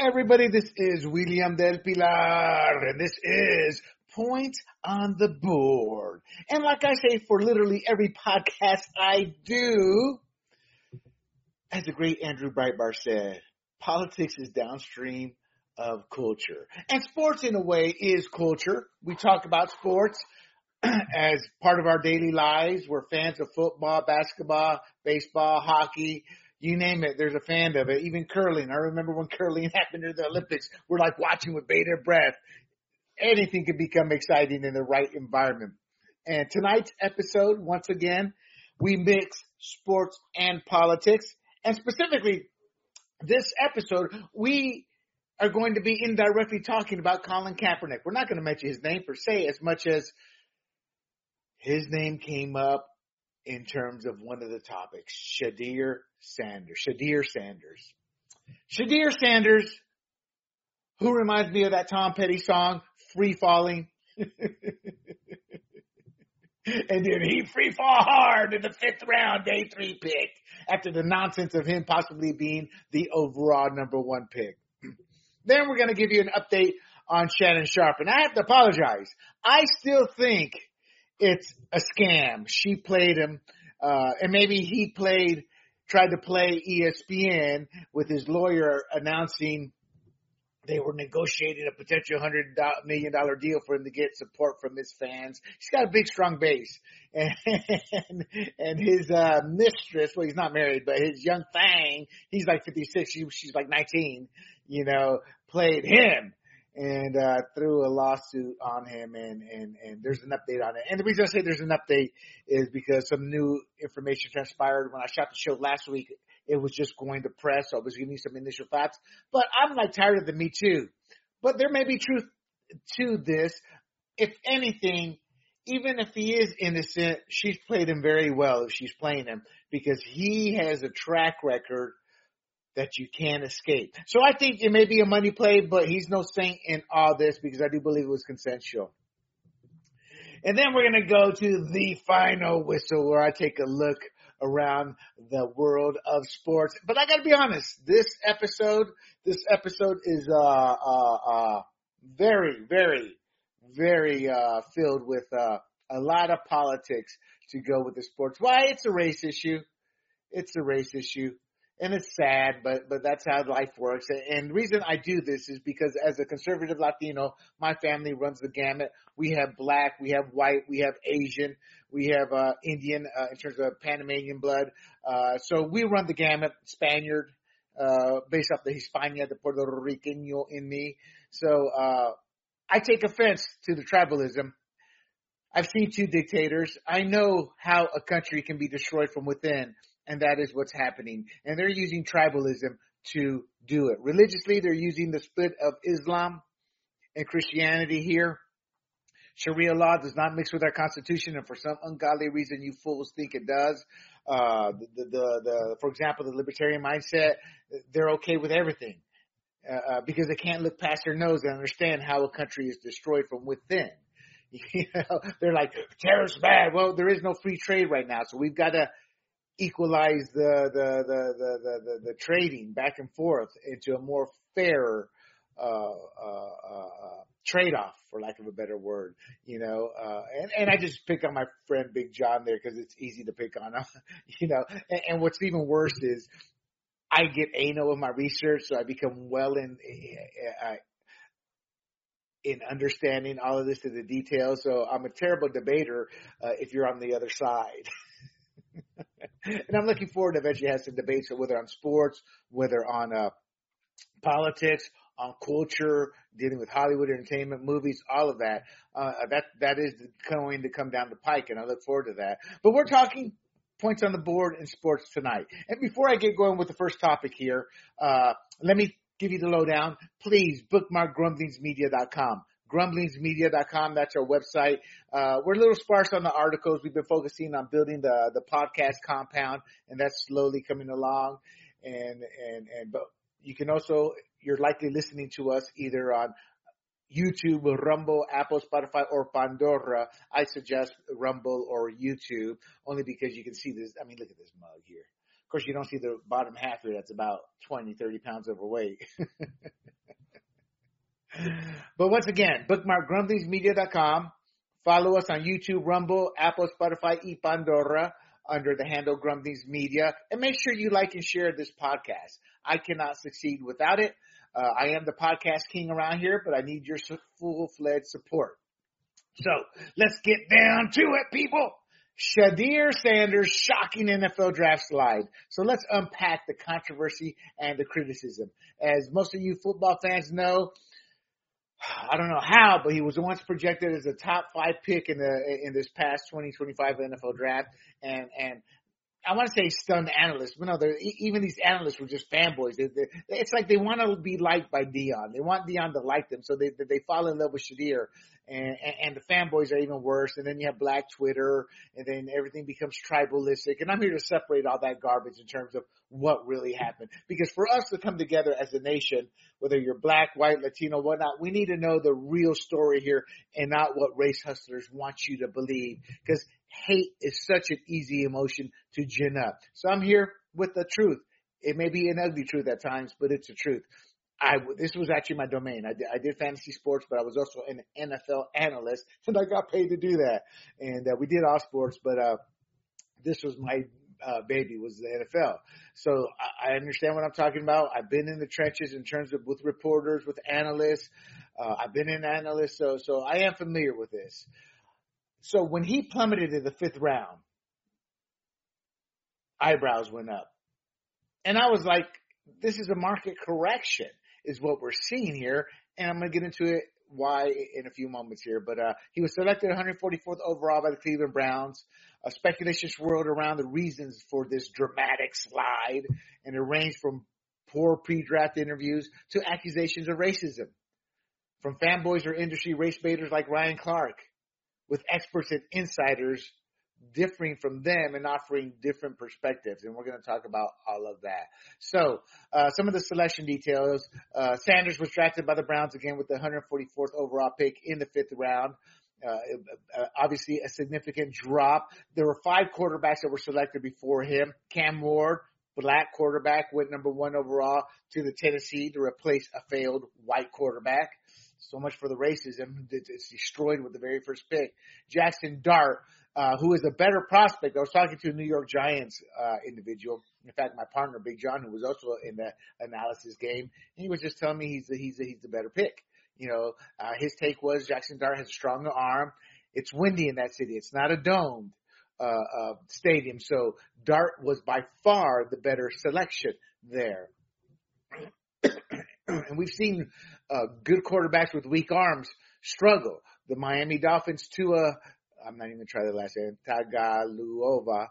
everybody. This is William del Pilar, and this is Point on the Board. And like I say for literally every podcast I do, as the great Andrew Breitbart said, politics is downstream of culture. And sports, in a way, is culture. We talk about sports as part of our daily lives. We're fans of football, basketball, baseball, hockey. You name it, there's a fan of it. Even curling. I remember when curling happened in the Olympics. We're like watching with bated breath. Anything could become exciting in the right environment. And tonight's episode, once again, we mix sports and politics. And specifically, this episode, we are going to be indirectly talking about Colin Kaepernick. We're not going to mention his name per se as much as his name came up in terms of one of the topics, Shadir Sanders. Shadir Sanders, who reminds me of that Tom Petty song, Free Falling. And then he free fall hard in the 5th round, day 3 pick, after the nonsense of him possibly being the overall number 1 pick. Then we're going to give you an update on Shannon Sharpe. And I have to apologize. I still think it's a scam. She played him, and maybe he tried to play ESPN with his lawyer announcing they were negotiating a potential $100 million deal for him to get support from his fans. He's got a big, strong base. And his mistress, well, he's not married, but his young thing, he's like 56, she's like 19, played him. And threw a lawsuit on him, and there's an update on it. And the reason I say there's an update is because some new information transpired. When I shot the show last week, it was just going to press, so I was giving you some initial thoughts. But I'm like tired of the Me Too. But there may be truth to this. If anything, even if he is innocent, she's played him very well if she's playing him, because he has a track record that you can't escape. So I think it may be a money play, but he's no saint in all this, because I do believe it was consensual. And then we're going to go to the final whistle, where I take a look around the world of sports. But I got to be honest, this episode is very, very, very filled with a lot of politics to go with the sports. Why? It's a race issue. And it's sad, but that's how life works. And the reason I do this is because as a conservative Latino, my family runs the gamut. We have black, we have white, we have Asian, we have Indian in terms of Panamanian blood. So we run the gamut, Spaniard, based off the Hispania, the Puerto Riqueño in me. So I take offense to the tribalism. I've seen 2 dictators. I know how a country can be destroyed from within. And that is what's happening. And they're using tribalism to do it. Religiously, they're using the split of Islam and Christianity here. Sharia law does not mix with our Constitution, and for some ungodly reason, you fools think it does. For example, the libertarian mindset, they're okay with everything because they can't look past their nose and understand how a country is destroyed from within. They're like, terror's bad. Well, there is no free trade right now, so we've got to equalize the trading back and forth into a more fair trade-off, for lack of a better word, and I just pick on my friend Big John there because it's easy to pick on him, and what's even worse is I get anal with my research, so I become well in understanding all of this to the details. So I'm a terrible debater if you're on the other side. And I'm looking forward to eventually have some debates, whether on sports, whether on politics, on culture, dealing with Hollywood entertainment, movies, all of that. That is going to come down the pike, and I look forward to that. But we're talking points on the board in sports tonight. And before I get going with the first topic here, let me give you the lowdown. Please bookmark grumblingsmedia.com. grumblingsmedia.com. That's our website. We're a little sparse on the articles. We've been focusing on building the podcast compound, and that's slowly coming along. But you can also, you're likely listening to us either on YouTube, Rumble, Apple, Spotify, or Pandora. I suggest Rumble or YouTube only because you can see this. I mean, look at this mug here. Of course, you don't see the bottom half here. That's about 20, 30 pounds overweight. But once again, bookmark grumblingsmedia.com. Follow us on YouTube, Rumble, Apple, Spotify, y Pandora under the handle Grumblings Media. And make sure you like and share this podcast. I cannot succeed without it. I am the podcast king around here, but I need your full-fledged support. So let's get down to it, people. Shedeur Sanders shocking NFL draft slide. So let's unpack the controversy and the criticism. As most of you football fans know, I don't know how, but he was once projected as a top 5 pick in this past 2025 NFL draft, and I want to say stunned analysts, but no, even these analysts were just fanboys. It's like they want to be liked by Deion. They want Deion to like them, so they fall in love with Shedeur. And the fanboys are even worse. And then you have Black Twitter, and then everything becomes tribalistic. And I'm here to separate all that garbage in terms of what really happened. Because for us to come together as a nation, whether you're Black, white, Latino, whatnot, we need to know the real story here and not what race hustlers want you to believe. Because hate is such an easy emotion to gin up. So I'm here with the truth. It may be an ugly truth at times, but it's the truth. This was actually my domain. I did fantasy sports, but I was also an NFL analyst, and I got paid to do that. And we did all sports, but this was my baby, was the NFL. So I understand what I'm talking about. I've been in the trenches in terms of with reporters, with analysts. I've been an analyst, so I am familiar with this. So when he plummeted in the 5th round, eyebrows went up. And I was like, this is a market correction is what we're seeing here. And I'm going to get into it why in a few moments here. But he was selected 144th overall by the Cleveland Browns. Speculation swirled around the reasons for this dramatic slide, and it ranged from poor pre-draft interviews to accusations of racism from fanboys or industry race baiters like Ryan Clark, with experts and insiders differing from them and offering different perspectives. And we're going to talk about all of that. So some of the selection details. Sanders was drafted by the Browns again with the 144th overall pick in the 5th round. Obviously a significant drop. There were 5 quarterbacks that were selected before him. Cam Ward, Black quarterback, went number 1 overall to the Tennessee to replace a failed white quarterback. So much for the racism. It's destroyed with the very first pick. Jackson Dart, who is a better prospect. I was talking to a New York Giants individual. In fact, my partner, Big John, who was also in the analysis game, he was just telling me he's the better pick. You know, his take was Jackson Dart has a stronger arm. It's windy in that city. It's not a domed stadium. So Dart was by far the better selection there. And we've seen good quarterbacks with weak arms struggle. The Miami Dolphins, Tua, I'm not even going to try the last name, Tagovailoa,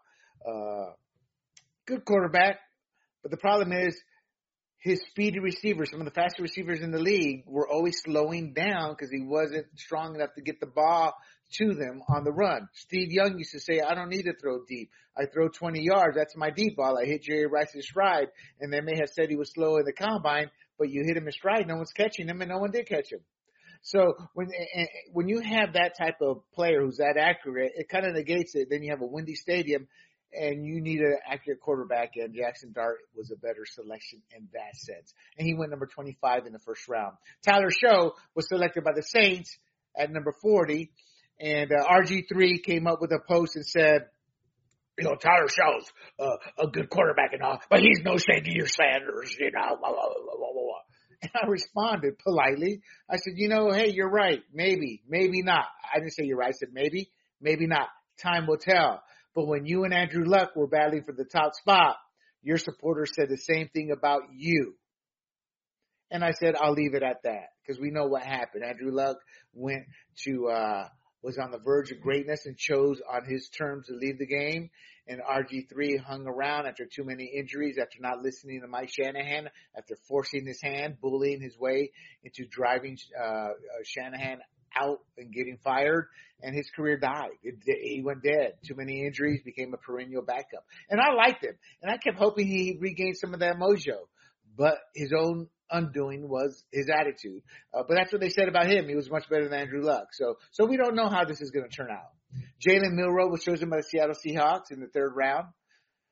good quarterback. But the problem is his speedy receivers, some of the faster receivers in the league, were always slowing down because he wasn't strong enough to get the ball to them on the run. Steve Young used to say, I don't need to throw deep. I throw 20 yards. That's my deep ball. I hit Jerry Rice's stride. And they may have said he was slow in the combine, but you hit him in stride. No one's catching him, and no one did catch him. So when you have that type of player who's that accurate, it kind of negates it. Then you have a windy stadium, and you need an accurate quarterback, and Jackson Dart was a better selection in that sense. And he went number 25 in the 1st round. Tyler Show was selected by the Saints at number 40, and RG3 came up with a post and said, you know, Tyler Show's a good quarterback and all, but he's no Shedeur Sanders, you know, blah, blah, blah, blah, blah. And I responded politely. I said, you know, hey, you're right. Maybe, maybe not. I didn't say you're right. I said maybe, maybe not. Time will tell. But when you and Andrew Luck were battling for the top spot, your supporters said the same thing about you. And I said, I'll leave it at that because we know what happened. Andrew Luck was on the verge of greatness and chose on his terms to leave the game. And RG3 hung around after too many injuries, after not listening to Mike Shanahan, after forcing his hand, bullying his way into driving Shanahan out and getting fired, and his career died. He went dead. Too many injuries, became a perennial backup. And I liked him, and I kept hoping he'd regain some of that mojo. But his own undoing was his attitude. But that's what they said about him. He was much better than Andrew Luck. So we don't know how this is going to turn out. Jalen Milroe was chosen by the Seattle Seahawks in the 3rd round.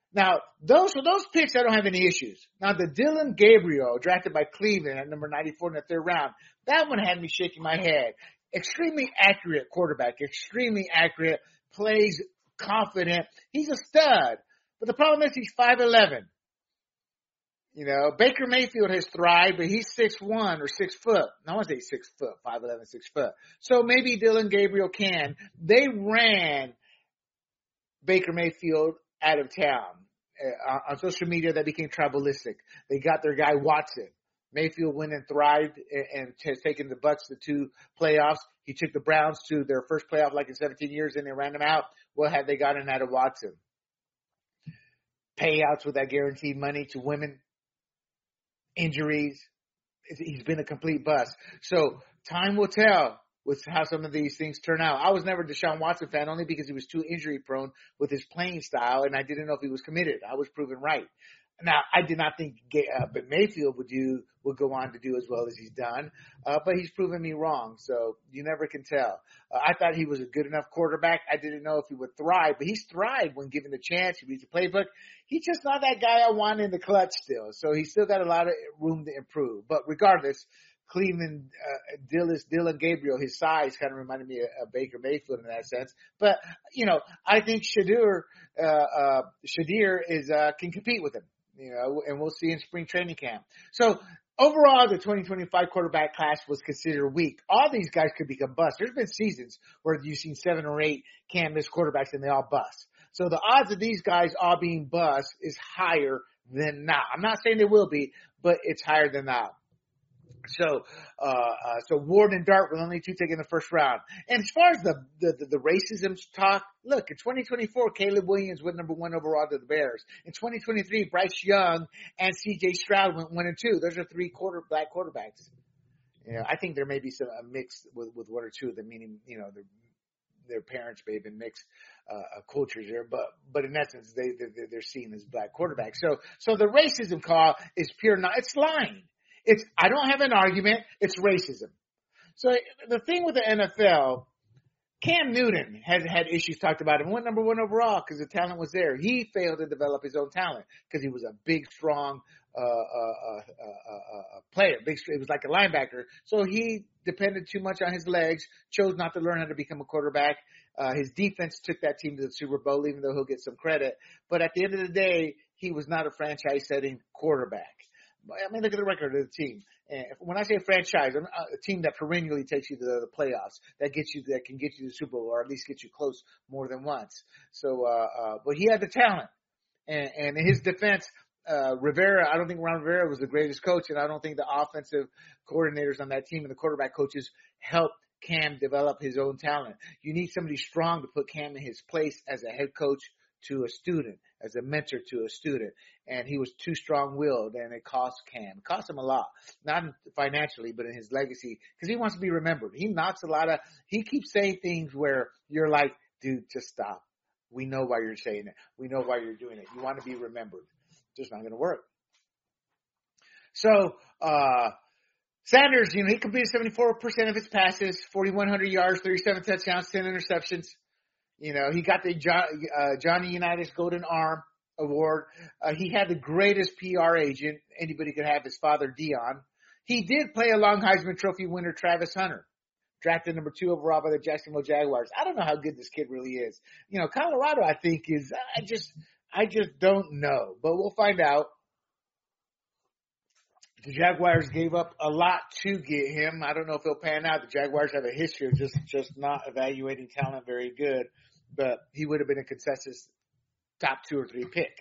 Now, those picks, I don't have any issues. Now, the Dylan Gabriel, drafted by Cleveland at number 94 in the third round, that one had me shaking my head. Extremely accurate quarterback, extremely accurate, plays confident. He's a stud. But the problem is he's 5'11". You know, Baker Mayfield has thrived, but he's 6'1" or 6 foot. No, I want to say 6 foot, 5'11", 6 foot. So maybe Dylan Gabriel can. They ran Baker Mayfield out of town. On social media, that became tribalistic. They got their guy Watson. Mayfield went and thrived and has taken the Bucs to 2 playoffs. He took the Browns to their first playoff like in 17 years, and they ran them out. What had they gotten out of Watson? Payouts with that guaranteed money to women, injuries. He's been a complete bust. So time will tell with how some of these things turn out. I was never a Deshaun Watson fan only because he was too injury prone with his playing style, and I didn't know if he was committed. I was proven right. Now, I did not think but Mayfield would go on to do as well as he's done, but he's proven me wrong, so you never can tell. I thought he was a good enough quarterback. I didn't know if he would thrive, but he's thrived when given the chance. He reads the playbook. He's just not that guy I want in the clutch still, so he's still got a lot of room to improve. But regardless, Cleveland, Dylan Gabriel, his size kind of reminded me of Baker Mayfield in that sense. But, you know, I think Shadir is, can compete with him, you know, and we'll see in spring training camp. So overall, the 2025 quarterback class was considered weak. All these guys could become busts. There's been seasons where you've seen 7 or 8 can't-miss quarterbacks and they all bust. So the odds of these guys all being busts is higher than not. I'm not saying they will be, but it's higher than not. So Ward and Dart were the only 2 taken in the first round. And as far as the racism talk, look, in 2024, Caleb Williams went number 1 overall to the Bears. In 2023, Bryce Young and C.J. Stroud went 1 and 2. Those are 3 black quarterbacks. You know, I think there may be a mix with 1 or 2 of them, meaning, you know, their parents may have been mixed cultures there, but in essence, they're seen as black quarterbacks. So the racism call is pure, it's lying. I don't have an argument. It's racism. So the thing with the NFL, Cam Newton has had issues talked about him. Went number 1 overall because the talent was there. He failed to develop his own talent because he was a big, strong player. It was like a linebacker. So he depended too much on his legs, chose not to learn how to become a quarterback. His defense took that team to the Super Bowl, even though he'll get some credit. But at the end of the day, he was not a franchise-setting quarterback. I mean, look at the record of the team. And when I say franchise, a team that perennially takes you to the playoffs, that can get you to the Super Bowl, or at least get you close more than once. So, but he had the talent, and in his defense, Rivera, I don't think Ron Rivera was the greatest coach, and I don't think the offensive coordinators on that team and the quarterback coaches helped Cam develop his own talent. You need somebody strong to put Cam in his place as a head coach to a student, as a mentor to a student. And he was too strong-willed, and it cost Cam. It cost him a lot, not financially, but in his legacy, because he wants to be remembered. He keeps saying things where you're like, dude, just stop. We know why you're saying it. We know why you're doing it. You want to be remembered. It's just not going to work. So, Sanders, you know, he completed 74% of his passes, 4,100 yards, 37 touchdowns, 10 interceptions. You know, he got the Johnny Unitas Golden Arm Award. He had the greatest PR agent anybody could have, his father, Dion. He did play along Heisman Trophy winner Travis Hunter, drafted number 2 overall by the Jacksonville Jaguars. I don't know how good this kid really is. You know, Colorado, I think, I just don't know, but we'll find out. The Jaguars gave up a lot to get him. I don't know if he'll pan out. The Jaguars have a history of just not evaluating talent very good, but he would have been a consensus top 2 or 3 pick.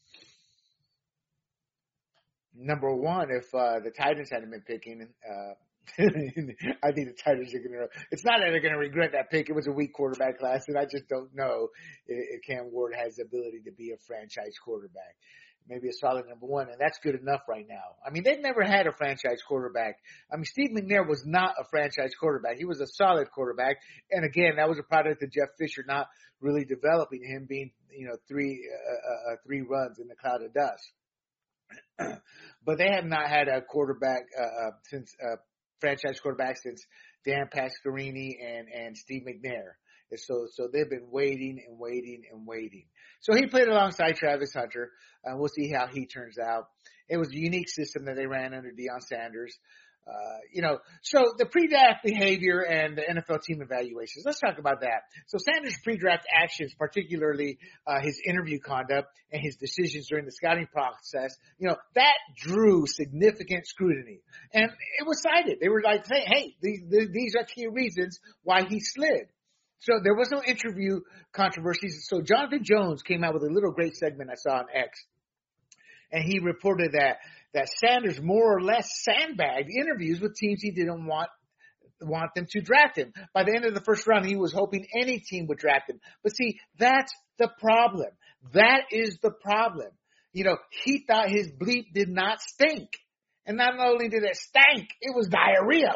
Number 1, if the Titans hadn't been picking, I think the Titans are going to. It's not that they're going to regret that pick. It was a weak quarterback class, and I just don't know if Cam Ward has the ability to be a franchise quarterback. Maybe a solid number 1, and that's good enough right now. I mean, they've never had a franchise quarterback. I mean, Steve McNair was not a franchise quarterback. He was a solid quarterback, and again, that was a product of Jeff Fisher not really developing him, being, you know, 3 runs in the cloud of dust. But they have not had a quarterback since franchise quarterback since Dan Pasquini and Steve McNair. And so they've been waiting and waiting and waiting. So he played alongside Travis Hunter. We'll see how he turns out. It was a unique system that they ran under Deion Sanders. So the pre-draft behavior and the NFL team evaluations. Let's talk about that. So Sanders' pre-draft actions, particularly his interview conduct and his decisions during the scouting process, that drew significant scrutiny. And it was cited. They were like saying, hey, these are key reasons why he slid. So there was no interview controversies. So Jonathan Jones came out with a little great segment I saw on X. And he reported that Sanders more or less sandbagged interviews with teams he didn't want them to draft him. By the end of the first round, he was hoping any team would draft him. But see, that's the problem. That is the problem. He thought his bleep did not stink. And not only did it stink, it was diarrhea.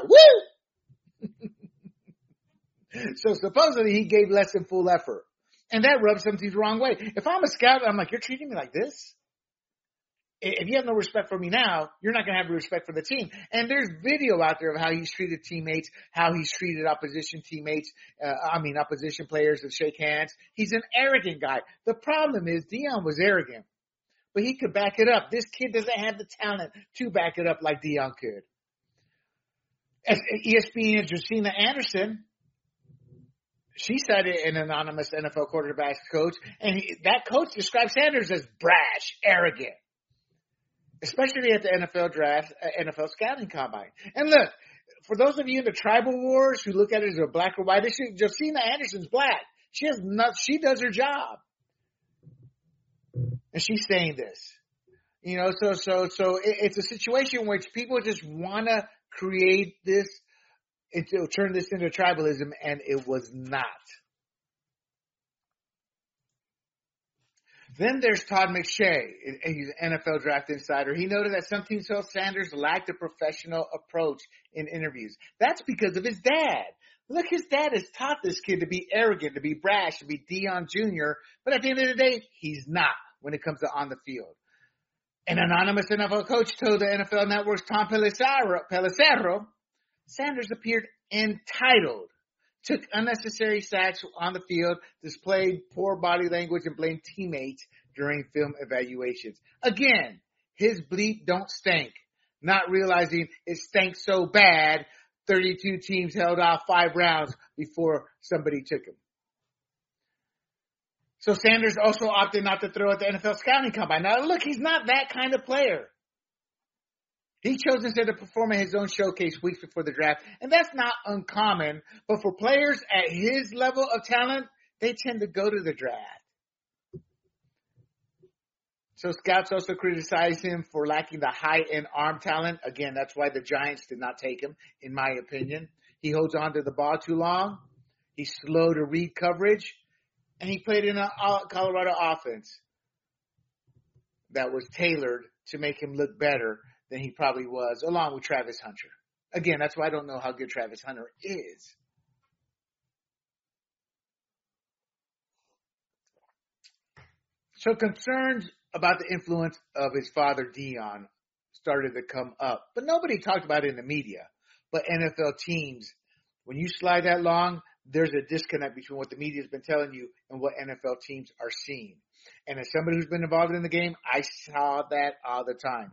Woo! So supposedly he gave less than full effort. And that rubs some teams the wrong way. If I'm a scout, I'm like, you're treating me like this? If you have no respect for me now, you're not going to have respect for the team. And there's video out there of how he's treated teammates, how he's treated opposition players that shake hands. He's an arrogant guy. The problem is Deion was arrogant, but he could back it up. This kid doesn't have the talent to back it up like Deion could. As ESPN's Josina Anderson, she cited an anonymous NFL quarterbacks coach, and that coach described Sanders as brash, arrogant. Especially at the NFL draft, NFL scouting combine. And look, for those of you in the tribal wars who look at it as a black or white issue, Josina Anderson's black. She does her job. And she's saying this. So it's a situation which people just want to create this, turn this into tribalism, and it was not. Then there's Todd McShay. He's an NFL draft insider. He noted that some teams felt Sanders lacked a professional approach in interviews. That's because of his dad. Look, his dad has taught this kid to be arrogant, to be brash, to be Deion Jr., but at the end of the day, he's not when it comes to on the field. An anonymous NFL coach told the NFL Network's Tom Pelissero, Sanders appeared entitled, took unnecessary sacks on the field, displayed poor body language, and blamed teammates during film evaluations. Again, his bleep don't stink. Not realizing it stank so bad, 32 teams held off 5 rounds before somebody took him. So Sanders also opted not to throw at the NFL scouting combine. Now look, he's not that kind of player. He chose instead to perform at his own showcase weeks before the draft. And that's not uncommon. But for players at his level of talent, they tend to go to the draft. So scouts also criticize him for lacking the high-end arm talent. Again, that's why the Giants did not take him, in my opinion. He holds on to the ball too long. He's slow to read coverage. And he played in a Colorado offense that was tailored to make him look better than he probably was, along with Travis Hunter. Again, that's why I don't know how good Travis Hunter is. So concerns about the influence of his father, Deion, started to come up. But nobody talked about it in the media. But NFL teams, when you slide that long, there's a disconnect between what the media has been telling you and what NFL teams are seeing. And as somebody who's been involved in the game, I saw that all the time.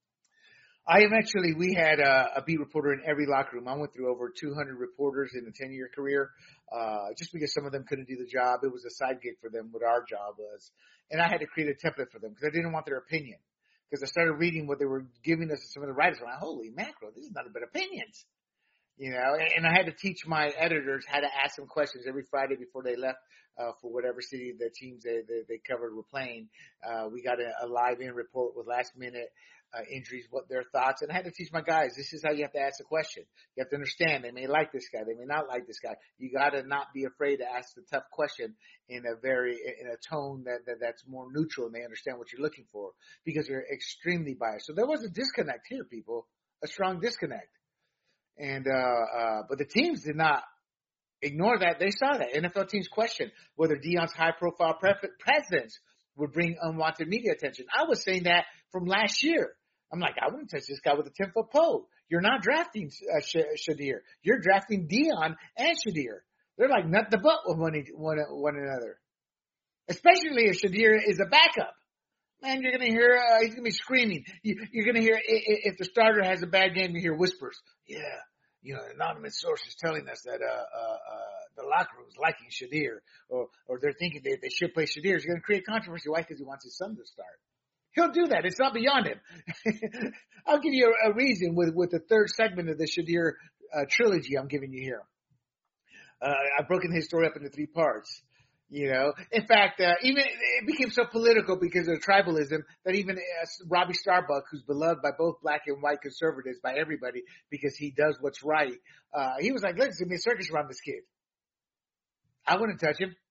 We had a beat reporter in every locker room. I went through over 200 reporters in a 10-year career, just because some of them couldn't do the job. It was a side gig for them, what our job was. And I had to create a template for them because I didn't want their opinion. Because I started reading what they were giving us, some of the writers. I'm like, holy mackerel, this is nothing but opinions. And I had to teach my editors how to ask them questions every Friday before they left for whatever city the teams they covered were playing. We got a live-in report with last-minute injuries, what their thoughts. And I had to teach my guys, this is how you have to ask a question. You have to understand they may like this guy. They may not like this guy. You got to not be afraid to ask the tough question in a tone that's more neutral and they understand what you're looking for because you're extremely biased. So there was a disconnect here, people, a strong disconnect. And but the teams did not ignore that. They saw that. NFL teams questioned whether Deion's high-profile presence would bring unwanted media attention. I was saying that from last year. I'm like, I wouldn't touch this guy with a 10-foot pole. You're not drafting Shadir. You're drafting Deion and Shadir. They're like nut the butt with one another. Especially if Shadir is a backup. Man, you're going to hear, he's going to be screaming. You're going to hear, if the starter has a bad game, you hear whispers. Yeah, an anonymous source is telling us that the locker room is liking Shadir, or they're thinking they should play Shadir. He's going to create controversy. Why? Because he wants his son to start. He'll do that. It's not beyond him. I'll give you a reason with the third segment of the Shadir trilogy I'm giving you here. I've broken his story up into 3 parts. In fact, even it became so political because of tribalism that even Robbie Starbuck, who's beloved by both black and white conservatives, by everybody, because he does what's right, he was like, look, there's going to be a circus around this kid. I wouldn't touch him.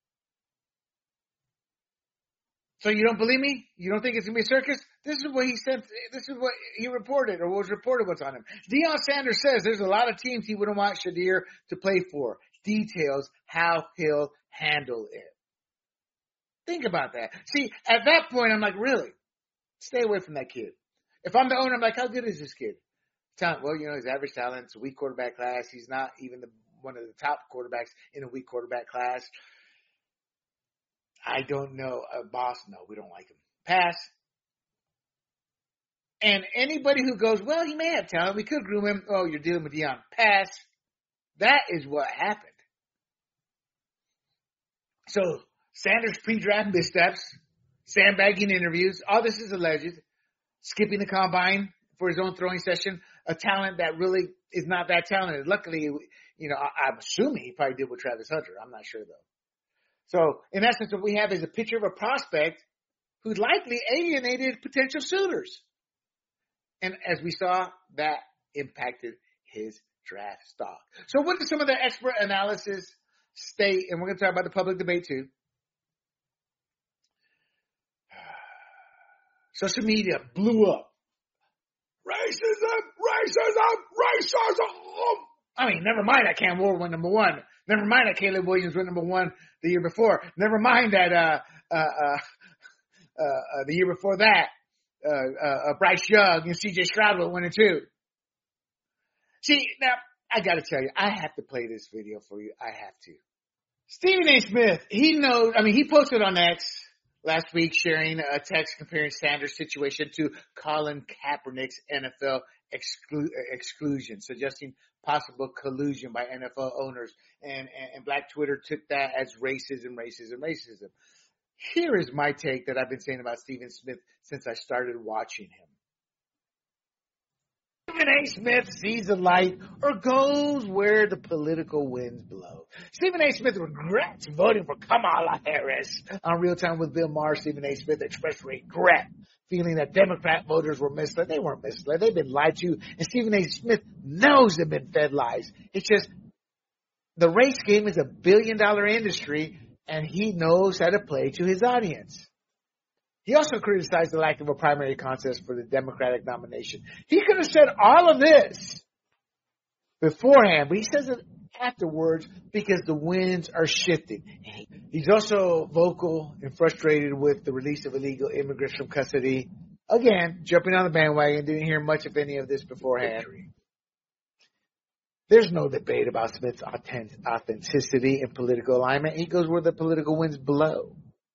So you don't believe me? You don't think it's going to be a circus? This is what he sent. This is what he reported, or was reported what's on him. Deion Sanders says there's a lot of teams he wouldn't want Shadir to play for. Details how he'll handle it. Think about that. See, at that point, I'm like, really? Stay away from that kid. If I'm the owner, I'm like, how good is this kid? Talent. Well, his average talent. It's a weak quarterback class. He's not even one of the top quarterbacks in a weak quarterback class. I don't know. Boss, no, we don't like him. Pass. And anybody who goes, well, he may have talent. We could groom him. Oh, you're dealing with Deion. Pass. That is what happened. So, Sanders pre-draft missteps, sandbagging interviews, all this is alleged, skipping the combine for his own throwing session, a talent that really is not that talented. Luckily, I'm assuming he probably did with Travis Hunter. I'm not sure, though. So, in essence, what we have is a picture of a prospect who likely alienated potential suitors. And as we saw, that impacted his draft stock. So what does some of the expert analysis state? And we're going to talk about the public debate, too. Social media blew up. Racism! I mean, never mind that Cam Ward went number 1. Never mind that Caleb Williams went number 1 the year before. Never mind that the year before that, Bryce Young and C.J. Stroud went 1 and 2. See, now, I got to tell you, I have to play this video for you. I have to. Stephen A. Smith, he posted on X last week sharing a text comparing Sanders' situation to Colin Kaepernick's NFL exclusion, suggesting possible collusion by NFL owners. And Black Twitter took that as racism. Here is my take that I've been saying about Stephen Smith since I started watching him. Stephen A. Smith sees the light or goes where the political winds blow. Stephen A. Smith regrets voting for Kamala Harris. On Real Time with Bill Maher, Stephen A. Smith expressed regret, feeling that Democrat voters were misled. They weren't misled. They've been lied to. And Stephen A. Smith knows they've been fed lies. It's just the race game is a billion-dollar industry, and he knows how to play to his audience. He also criticized the lack of a primary contest for the Democratic nomination. He could have said all of this beforehand, but he says it afterwards because the winds are shifting. He's also vocal and frustrated with the release of illegal immigrants from custody. Again, jumping on the bandwagon, didn't hear much of any of this beforehand. There's no debate about Smith's authenticity and political alignment. He goes where the political winds blow.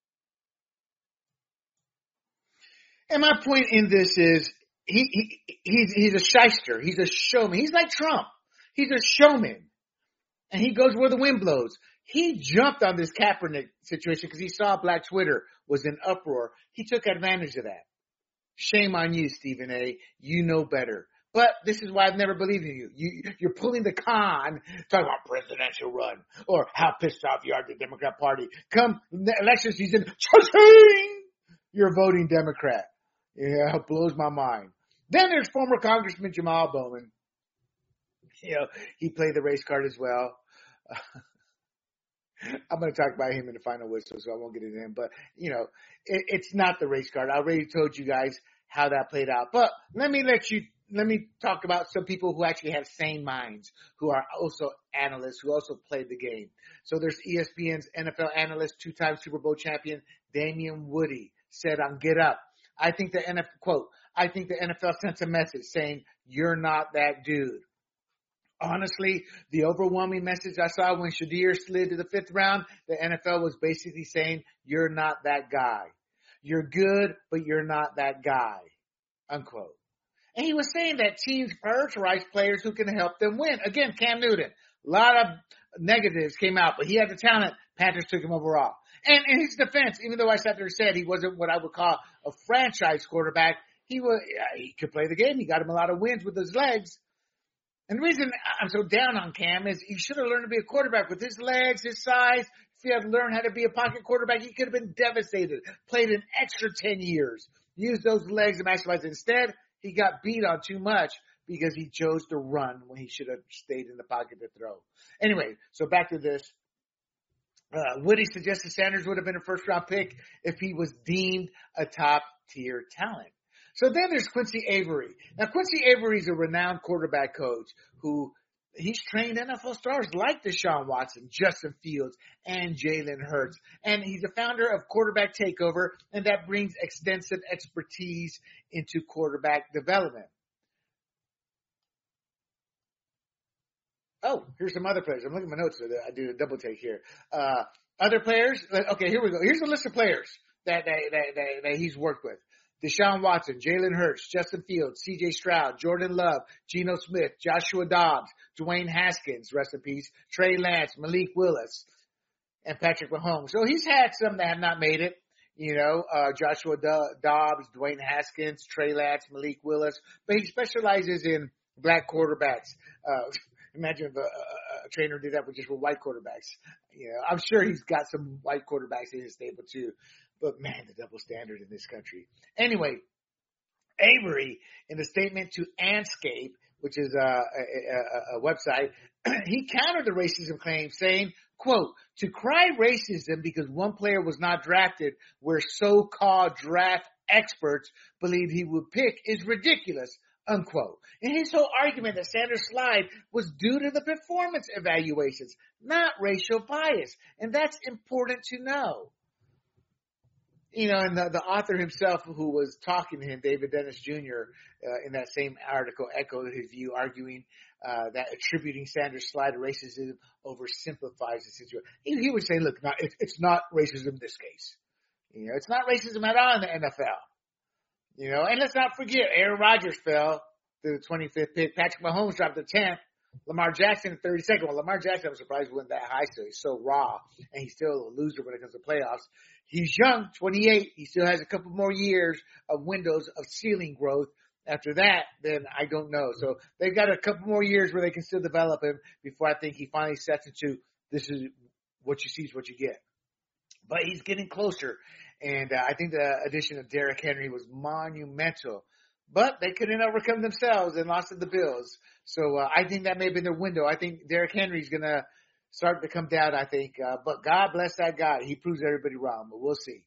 And my point in this is he's a shyster. He's a showman. He's like Trump. He's a showman. And he goes where the wind blows. He jumped on this Kaepernick situation because he saw Black Twitter was in uproar. He took advantage of that. Shame on you, Stephen A. You know better. But this is why I've never believed in you. You're pulling the con, talking about presidential run or how pissed off you are at the Democrat Party. Come election season, cha-ching! You're voting Democrat. Yeah, it blows my mind. Then there's former Congressman Jamal Bowman. He played the race card as well. I'm going to talk about him in the final whistle, so I won't get into him. But, it's not the race card. I already told you guys how that played out. But let me talk about some people who actually have sane minds, who are also analysts, who also played the game. So there's ESPN's NFL analyst, 2-time Super Bowl champion, Damian Woody, said on Get Up, I think the NFL sent a message saying, you're not that dude. Honestly, the overwhelming message I saw when Shedeur slid to the 5th round, the NFL was basically saying, you're not that guy. You're good, but you're not that guy, unquote. And he was saying that teams prioritize players who can help them win. Again, Cam Newton, a lot of negatives came out, but he had the talent. Panthers took him overall. And in his defense, even though I sat there and said he wasn't what I would call a franchise quarterback, he could play the game. He got him a lot of wins with his legs. And the reason I'm so down on Cam is he should have learned to be a quarterback with his legs, his size. If he had learned how to be a pocket quarterback, he could have been devastated. Played an extra 10 years. Used those legs to maximize it. Instead, he got beat on too much because he chose to run when he should have stayed in the pocket to throw. Anyway, so back to this. Woody suggested Sanders would have been a first-round pick if he was deemed a top-tier talent. So then there's Quincy Avery. Now, Quincy Avery is a renowned quarterback coach who he's trained NFL stars like Deshaun Watson, Justin Fields, and Jalen Hurts. And he's a founder of Quarterback Takeover, and that brings extensive expertise into quarterback development. Oh, here's some other players. I'm looking at my notes. So I do a double take here. Other players. Okay, here we go. Here's a list of players that he's worked with. Deshaun Watson, Jalen Hurts, Justin Fields, C.J. Stroud, Jordan Love, Geno Smith, Joshua Dobbs, Dwayne Haskins, rest in peace, Trey Lance, Malik Willis, and Patrick Mahomes. So he's had some that have not made it. Joshua Dobbs, Dwayne Haskins, Trey Lance, Malik Willis. But he specializes in black quarterbacks. Imagine if a trainer did that with white quarterbacks. I'm sure he's got some white quarterbacks in his stable too. But man, the double standard in this country. Anyway, Avery, in a statement to Anscape, which is a website, he countered the racism claim saying, quote, to cry racism because one player was not drafted where so-called draft experts believe he would pick is ridiculous, unquote. And his whole argument that Sanders' slide was due to the performance evaluations, not racial bias. And that's important to know. And the author himself who was talking to him, David Dennis Jr., in that same article echoed his view, arguing that attributing Sanders' slide to racism oversimplifies the situation. He would say, look, it's not racism in this case. It's not racism at all in the NFL. And let's not forget, Aaron Rodgers fell to the 25th pick. Patrick Mahomes dropped the 10th. Lamar Jackson the 32nd. Well, Lamar Jackson, I'm surprised went that high still. He's so raw, and he's still a loser when it comes to playoffs. He's young, 28. He still has a couple more years of windows of ceiling growth. After that, then I don't know. So they've got a couple more years where they can still develop him before I think he finally sets into this is what you see is what you get. But he's getting closer, and I think the addition of Derrick Henry was monumental. But they couldn't overcome themselves and lost to the Bills. So I think that may have been their window. I think Derrick Henry's going to start to come down, I think. But God bless that guy. He proves everybody wrong, but we'll see.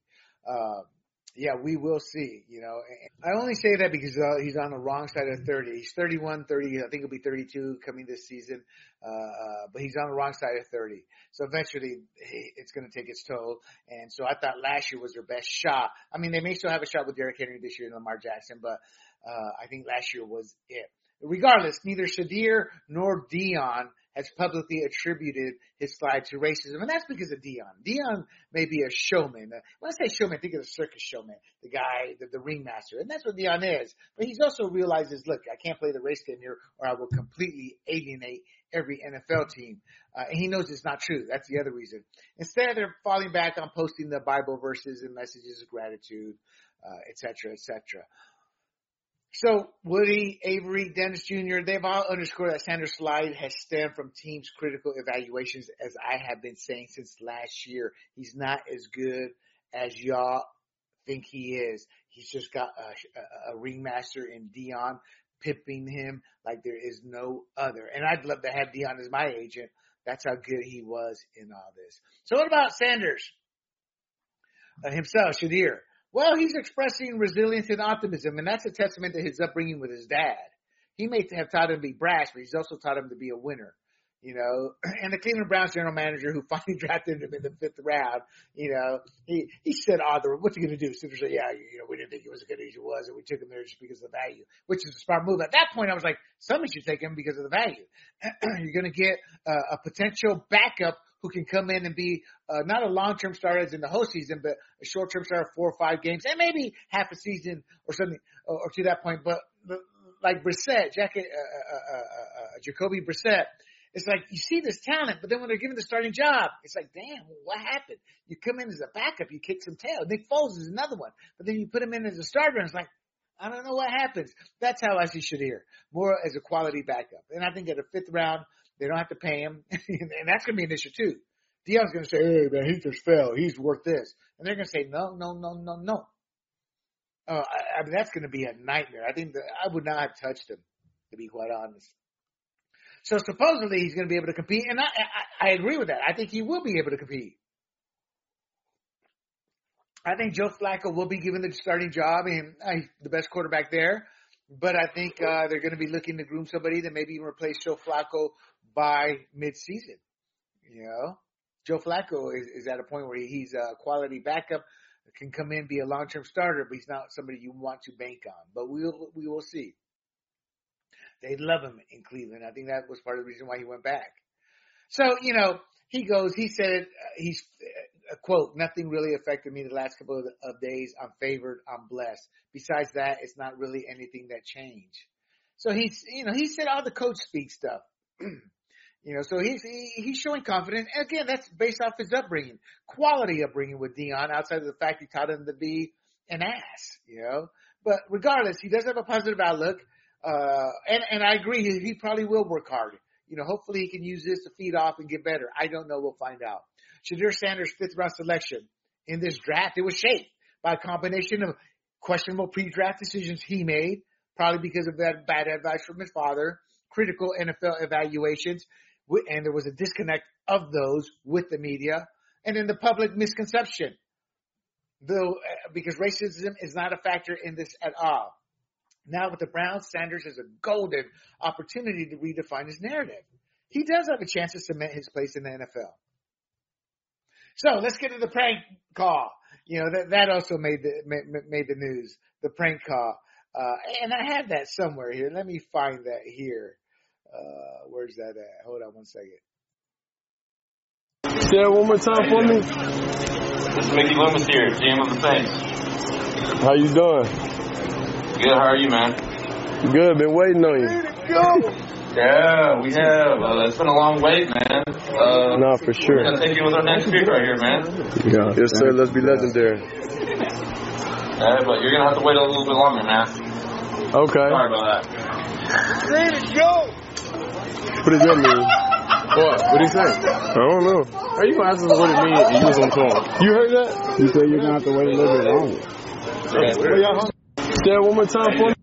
We will see, I only say that because he's on the wrong side of 30. He's 31, 30. I think he'll be 32 coming this season. But he's on the wrong side of 30. So eventually it's going to take its toll. And so I thought last year was their best shot. I mean, they may still have a shot with Derrick Henry this year and Lamar Jackson, but I think last year was it. Regardless, neither Shedeur nor Deion has publicly attributed his slide to racism, and that's because of Deion. Deion may be a showman. When I say showman, think of the circus showman, the guy, the ringmaster, and that's what Deion is. But he's also realizes, look, I can't play the race game here, or I will completely alienate every NFL team. And he knows it's not true. That's the other reason. Instead, they're falling back on posting the Bible verses and messages of gratitude, et cetera, et cetera. So Woody, Avery, Dennis Jr., they've all underscored that Sanders' slide has stemmed from teams' critical evaluations, as I have been saying since last year. He's not as good as y'all think he is. He's just got a ringmaster in Deion pimping him like there is no other. And I'd love to have Deion as my agent. That's how good he was in all this. So what about Sanders himself, Shedeur? Well, he's expressing resilience and optimism, and that's a testament to his upbringing with his dad. He may have taught him to be brash, but he's also taught him to be a winner. and the Cleveland Browns general manager who finally drafted him in the 5th round, he said, what's he going to do? So say, we didn't think he was as good as he was, and we took him there just because of the value, which is a smart move. At that point, I was like, somebody should take him because of the value. You're going to get a potential backup who can come in and be not a long-term starter as in the whole season, but a short-term starter, 4 or 5 games, and maybe half a season or something, or to that point. But like Brissett, Jacoby Brissett, it's like you see this talent, but then when they're given the starting job, it's like, damn, what happened? You come in as a backup, you kick some tail. Nick Foles is another one, but then you put him in as a starter, and it's like, I don't know what happens. That's how I see Shedeur, more as a quality backup. And I think at a 5th round, they don't have to pay him, and that's going to be an issue too. Deion's going to say, hey, man, he just fell. He's worth this. And they're going to say, no. I mean, that's going to be a nightmare. I think that I would not have touched him, to be quite honest. So supposedly he's going to be able to compete, and I agree with that. I think he will be able to compete. I think Joe Flacco will be given the starting job, and he's the best quarterback there. But I think they're going to be looking to groom somebody that maybe even replace Joe Flacco by mid-season. Joe Flacco is at a point where he's a quality backup, can come in, be a long-term starter, but he's not somebody you want to bank on. But we will see. They love him in Cleveland. I think that was part of the reason why he went back. So, he said, he's, quote, nothing really affected me the last couple of days. I'm favored. I'm blessed. Besides that, it's not really anything that changed. So he said all the coach speak stuff. So he's showing confidence. And again, that's based off his upbringing, quality upbringing with Deion, outside of the fact he taught him to be an ass, But regardless, he does have a positive outlook. And I agree, he probably will work hard. Hopefully he can use this to feed off and get better. I don't know. We'll find out. Shedeur Sanders' 5th round selection in this draft, it was shaped by a combination of questionable pre-draft decisions he made, probably because of that bad advice from his father, critical NFL evaluations, and there was a disconnect of those with the media, and then the public misconception, because racism is not a factor in this at all. Now with the Browns, Sanders has a golden opportunity to redefine his narrative. He does have a chance to cement his place in the NFL. So let's get to the prank call. That also made the news, the prank call. And I have that somewhere here. Let me find that here. Where's that at? Hold on one second. Say that one more time for me. This is Mickey Loomis here, GM of the Saints. How you doing? Good, how are you, man? Good, been waiting on you. Yeah, we have. It's been a long wait, man. No, for sure. We're going to take you with our next pick right here, man. Yeah. Yes, sir. Let's be legendary. Yeah, but you're going to have to wait a little bit longer, man. Okay. Sorry about that. Ready to go. What does that mean? What? What'd he say? I don't know. How you gonna ask us what it means and you was on the phone? You heard that? You said you're gonna have to wait a little bit longer. Say that one more time for me.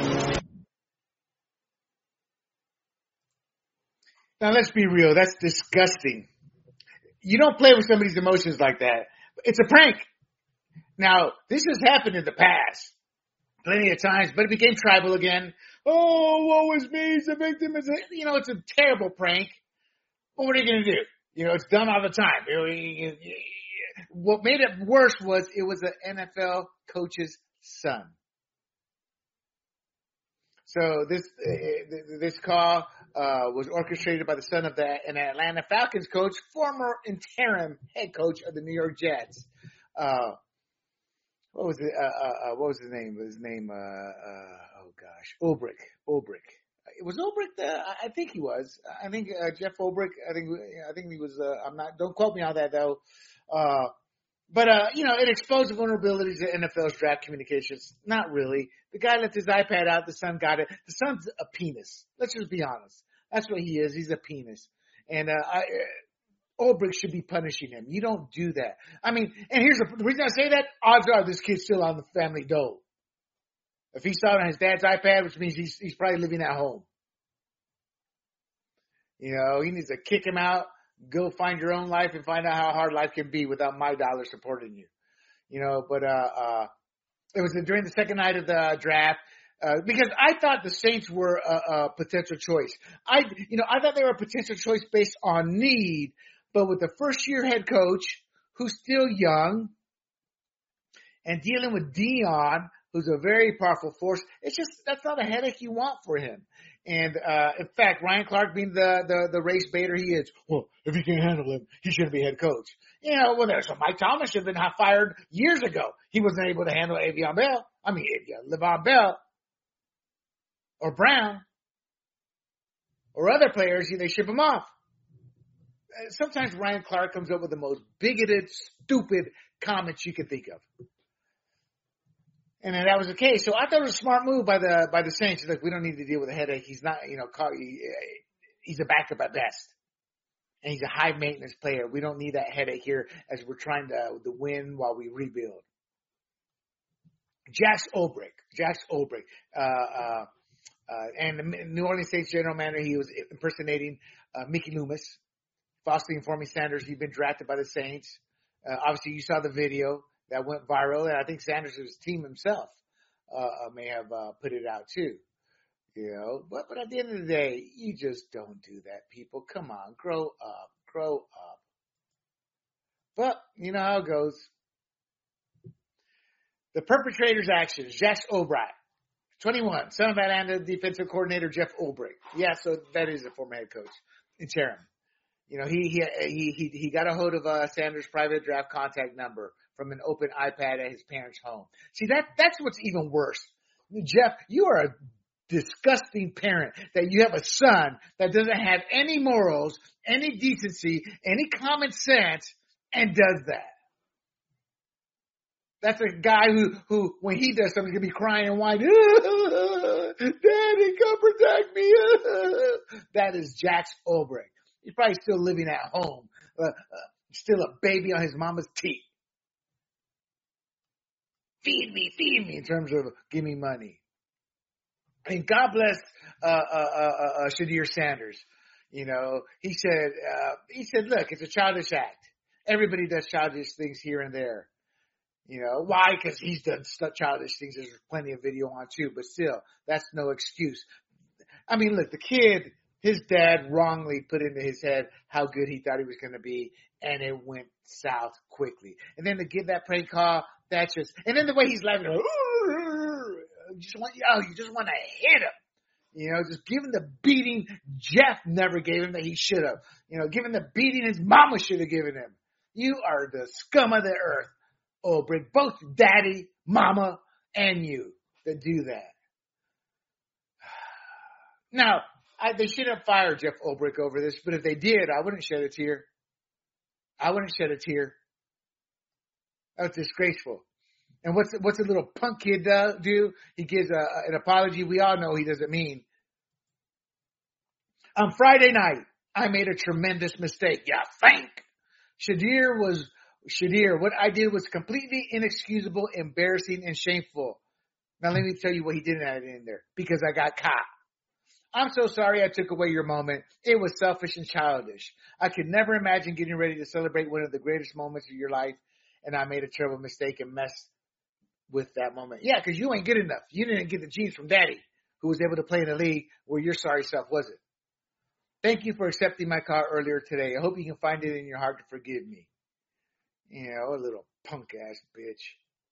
Now let's be real. That's disgusting. You don't play with somebody's emotions like that. It's a prank. Now, this has happened in the past plenty of times, but it became tribal again. Oh, woe is me. He's a victim. It's a terrible prank. But what are you going to do? It's done all the time. What made it worse was it was an NFL coach's son. So this call was orchestrated by the son of an Atlanta Falcons coach, former interim head coach of the New York Jets. What was his name? Ulbrich. It was Ulbrich. I think he was. I think Jeff Ulbrich. I think he was. I'm not. Don't quote me on that though. But it exposed the vulnerabilities of NFL's draft communications. Not really. The guy left his iPad out. The son got it. The son's a penis. Let's just be honest. That's what he is. He's a penis. And Ulbrich should be punishing him. You don't do that. I mean, and here's the reason I say that. Odds are this kid's still on the family dole. If he saw it on his dad's iPad, which means he's probably living at home. He needs to kick him out, go find your own life, and find out how hard life can be without my dollar supporting you. But it was during the second night of the draft. Because I thought the Saints were a potential choice. I thought they were a potential choice based on need, but with the first-year head coach who's still young and dealing with Dion, who's a very powerful force, that's not a headache you want for him. And in fact, Ryan Clark, being the race baiter he is, well, if he can't handle him, he shouldn't be head coach. So Mike Thomas should have been fired years ago. He wasn't able to handle Le'Veon Bell. Or Brown, or other players, they ship them off. Sometimes Ryan Clark comes up with the most bigoted, stupid comments you can think of. And then that was the case. So I thought it was a smart move by the Saints. Like, we don't need to deal with a headache. He's not, he's a backup at best. And he's a high maintenance player. We don't need that headache here as we're trying to win while we rebuild. Jax Ulbrich. And the New Orleans Saints general manager, he was impersonating Mickey Loomis, falsely informing Sanders he'd been drafted by the Saints. Obviously, you saw the video that went viral, and I think Sanders' team himself may have put it out too. But at the end of the day, you just don't do that, people. Come on, grow up. But you know how it goes. The perpetrator's actions, Jax Ulbrich. 21, son of Atlanta defensive coordinator Jeff Ulbrich. Yeah, so that is a former head coach in Chatham. He got a hold of Sanders' private draft contact number from an open iPad at his parents' home. See, that's what's even worse. Jeff, you are a disgusting parent that you have a son that doesn't have any morals, any decency, any common sense, and does that. That's a guy who, when he does something, he'll be crying and whining, Daddy, come protect me. That is Jax Ulbrich. He's probably still living at home, still a baby on his mama's teeth. Feed me, in terms of give me money. And God bless Shadir Sanders. He said, look, it's a childish act. Everybody does childish things here and there. Why? Because he's done childish things. There's plenty of video on too, but still, that's no excuse. I mean, look, the kid, his dad wrongly put into his head how good he thought he was going to be, and it went south quickly. And then to give that prank call, and then the way he's laughing, you just want to hit him. Just give him the beating Jeff never gave him that he should have. Give him the beating his mama should have given him. You are the scum of the earth. Ulbrich, both daddy, mama, and you that do that. Now, they shouldn't fire Jeff Ulbrich over this, but if they did, I wouldn't shed a tear. That was disgraceful. And what's a little punk kid do? He gives an apology we all know he doesn't mean. On Friday night, I made a tremendous mistake. Yeah, think. Shadir, what I did was completely inexcusable, embarrassing, and shameful. Now let me tell you what he didn't add in there, because I got caught. I'm so sorry I took away your moment. It was selfish and childish. I could never imagine getting ready to celebrate one of the greatest moments of your life, and I made a terrible mistake and messed with that moment. Yeah, because you ain't good enough. You didn't get the genes from Daddy, who was able to play in a league where your sorry self wasn't. Thank you for accepting my call earlier today. I hope you can find it in your heart to forgive me. A little punk-ass bitch.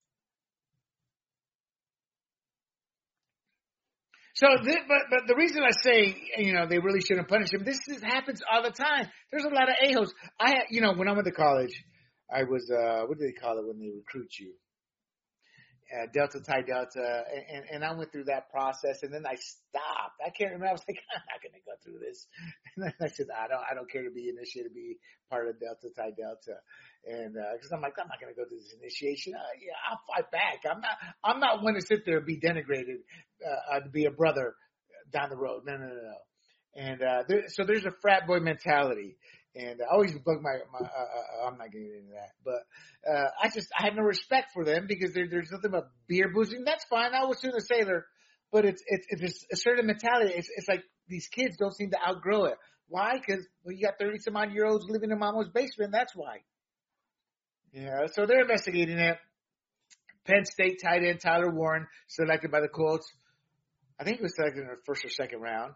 So, but the reason I say, they really shouldn't punish him, this happens all the time. There's a lot of a-holes. When I went to college, I was, what do they call it when they recruit you? Delta Chi Delta, and I went through that process, and then I stopped. I can't remember. I was like, I'm not going to go through this. And then I said, I don't care to be initiated, to be part of Delta Chi Delta, and because I'm like, I'm not going to go through this initiation. I'll fight back. I'm not one to sit there and be denigrated to be a brother down the road. No. And so there's a frat boy mentality. And I always bug I'm not getting into that, but I have no respect for them because there's nothing but beer boozing. That's fine. I was soon a sailor, but it's a certain mentality. It's like these kids don't seem to outgrow it. Why? Because you got 30 some odd year olds living in mama's basement. That's why. Yeah. So they're investigating it. Penn State tight end Tyler Warren, selected by the Colts. I think he was selected in the first or second round.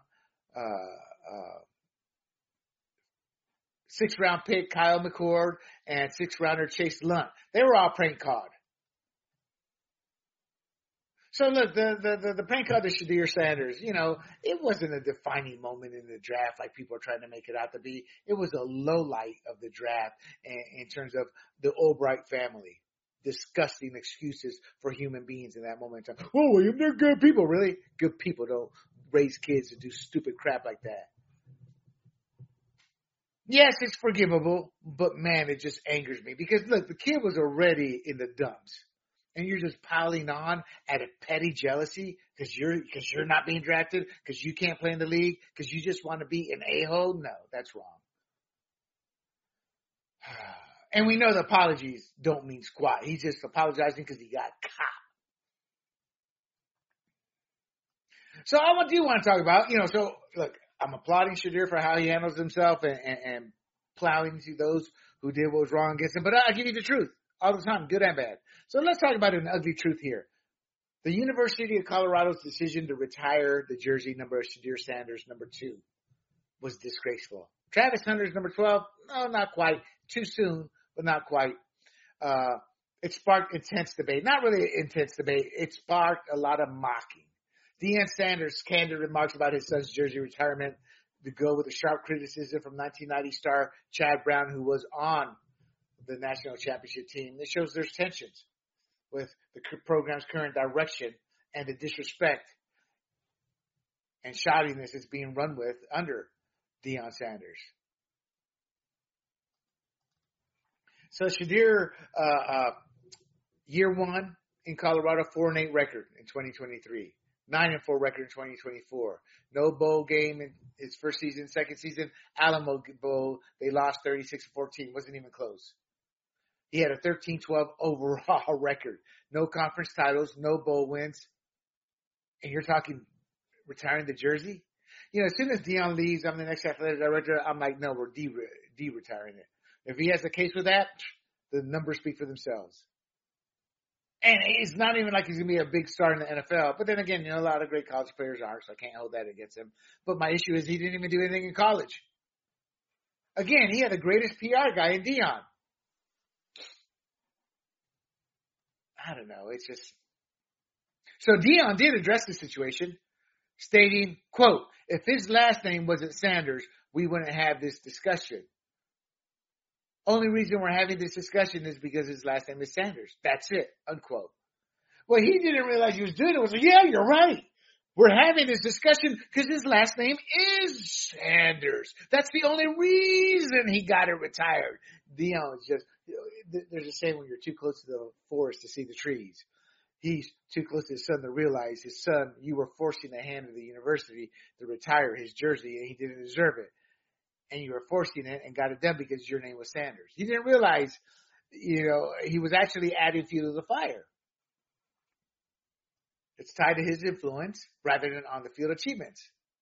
6th round pick Kyle McCord and 6th rounder Chase Lunt. They were all prank called. So look, the prank call to Shadir Sanders, it wasn't a defining moment in the draft like people are trying to make it out to be. It was a low light of the draft in terms of the Albright family. Disgusting excuses for human beings in that moment in time. Oh, William, they're good people. Really? Good people don't raise kids to do stupid crap like that. Yes, it's forgivable, but man, it just angers me because look, the kid was already in the dumps. And you're just piling on at a petty jealousy because you're not being drafted, because you can't play in the league, because you just want to be an a-hole? No, that's wrong. And we know the apologies don't mean squat. He's just apologizing because he got caught. So I do want to talk about, so look, I'm applauding Shadir for how he handles himself and plowing to those who did what was wrong against him. But I give you the truth all the time, good and bad. So let's talk about an ugly truth here. The University of Colorado's decision to retire the jersey number of Shadir Sanders, number 2, was disgraceful. Travis Hunter's number 12, no, not quite. Too soon, but not quite. It sparked intense debate. Not really intense debate. It sparked a lot of mocking. Deion Sanders' candid remarks about his son's jersey retirement to go with a sharp criticism from 1990 star Chad Brown, who was on the national championship team. It shows there's tensions with the program's current direction and the disrespect and shoddiness it's being run with under Deion Sanders. So Shadir, year 1 in Colorado, 4-8 record in 2023. 9-4 record in 2024. No bowl game in his first season. Second season, Alamo Bowl, they lost 36-14. Wasn't even close. He had a 13-12 overall record. No conference titles, no bowl wins. And you're talking retiring the jersey? As soon as Deion leaves, I'm the next athletic director. I'm like, no, we're de-retiring it. If he has a case with that, the numbers speak for themselves. And it's not even like he's going to be a big star in the NFL. But then again, a lot of great college players are, so I can't hold that against him. But my issue is he didn't even do anything in college. Again, he had the greatest PR guy in Deion. I don't know. It's just. So Deion did address the situation, stating, quote, if his last name wasn't Sanders, we wouldn't have this discussion. Only reason we're having this discussion is because his last name is Sanders. That's it, unquote. Well, he didn't realize he was doing it. Was like, yeah, you're right. We're having this discussion because his last name is Sanders. That's the only reason he got it retired. Deion is just, there's a saying when you're too close to the forest to see the trees. He's too close to his son to realize his son, you were forcing the hand of the university to retire his jersey and he didn't deserve it. And you were forcing it and got it done because your name was Sanders. He didn't realize, he was actually adding fuel to the fire. It's tied to his influence rather than on the field achievements.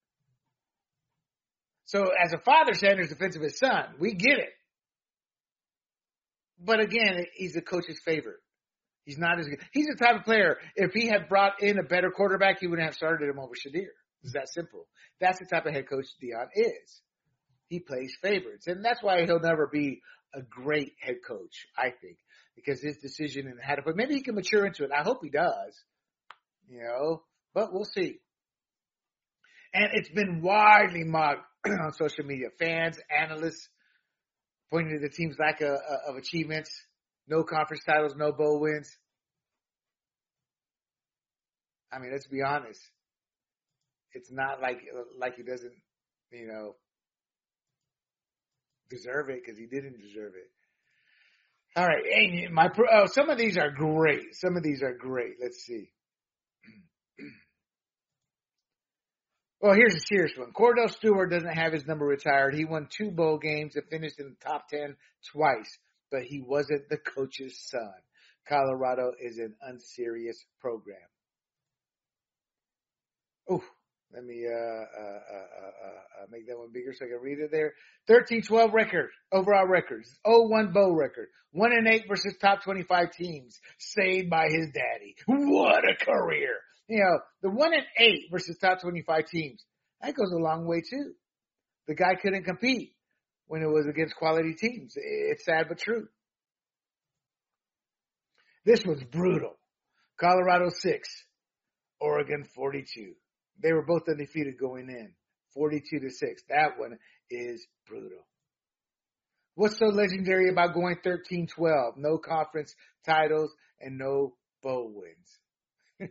So as a father, Sanders defends of his son. We get it. But again, he's the coach's favorite. He's not as good. He's the type of player, if he had brought in a better quarterback, he wouldn't have started him over Shadir. It's that simple. That's the type of head coach Deion is. He plays favorites. And that's why he'll never be a great head coach, I think, because his decision and how to put, maybe he can mature into it. I hope he does, but we'll see. And it's been widely mocked on social media. Fans, analysts, pointing to the team's lack of achievements, no conference titles, no bowl wins. I mean, let's be honest. It's not like he doesn't, deserve it, because he didn't deserve it. All right. Hey, some of these are great. Let's see. Well, here's a serious one. Cordell Stewart doesn't have his number retired. He won 2 bowl games and finished in the top 10 twice, but he wasn't the coach's son. Colorado is an unserious program. Oh, let me make that one bigger so I can read it there. 13-12 record, overall records. 0-1 bowl record. 1-8 versus top 25 teams. Saved by his daddy. What a career. The 1-8 versus top 25 teams, that goes a long way too. The guy couldn't compete when it was against quality teams. It's sad but true. This was brutal. Colorado 6, Oregon 42. They were both undefeated going in, 42-6. That one is brutal. What's so legendary about going 13-12? No conference titles and no bowl wins.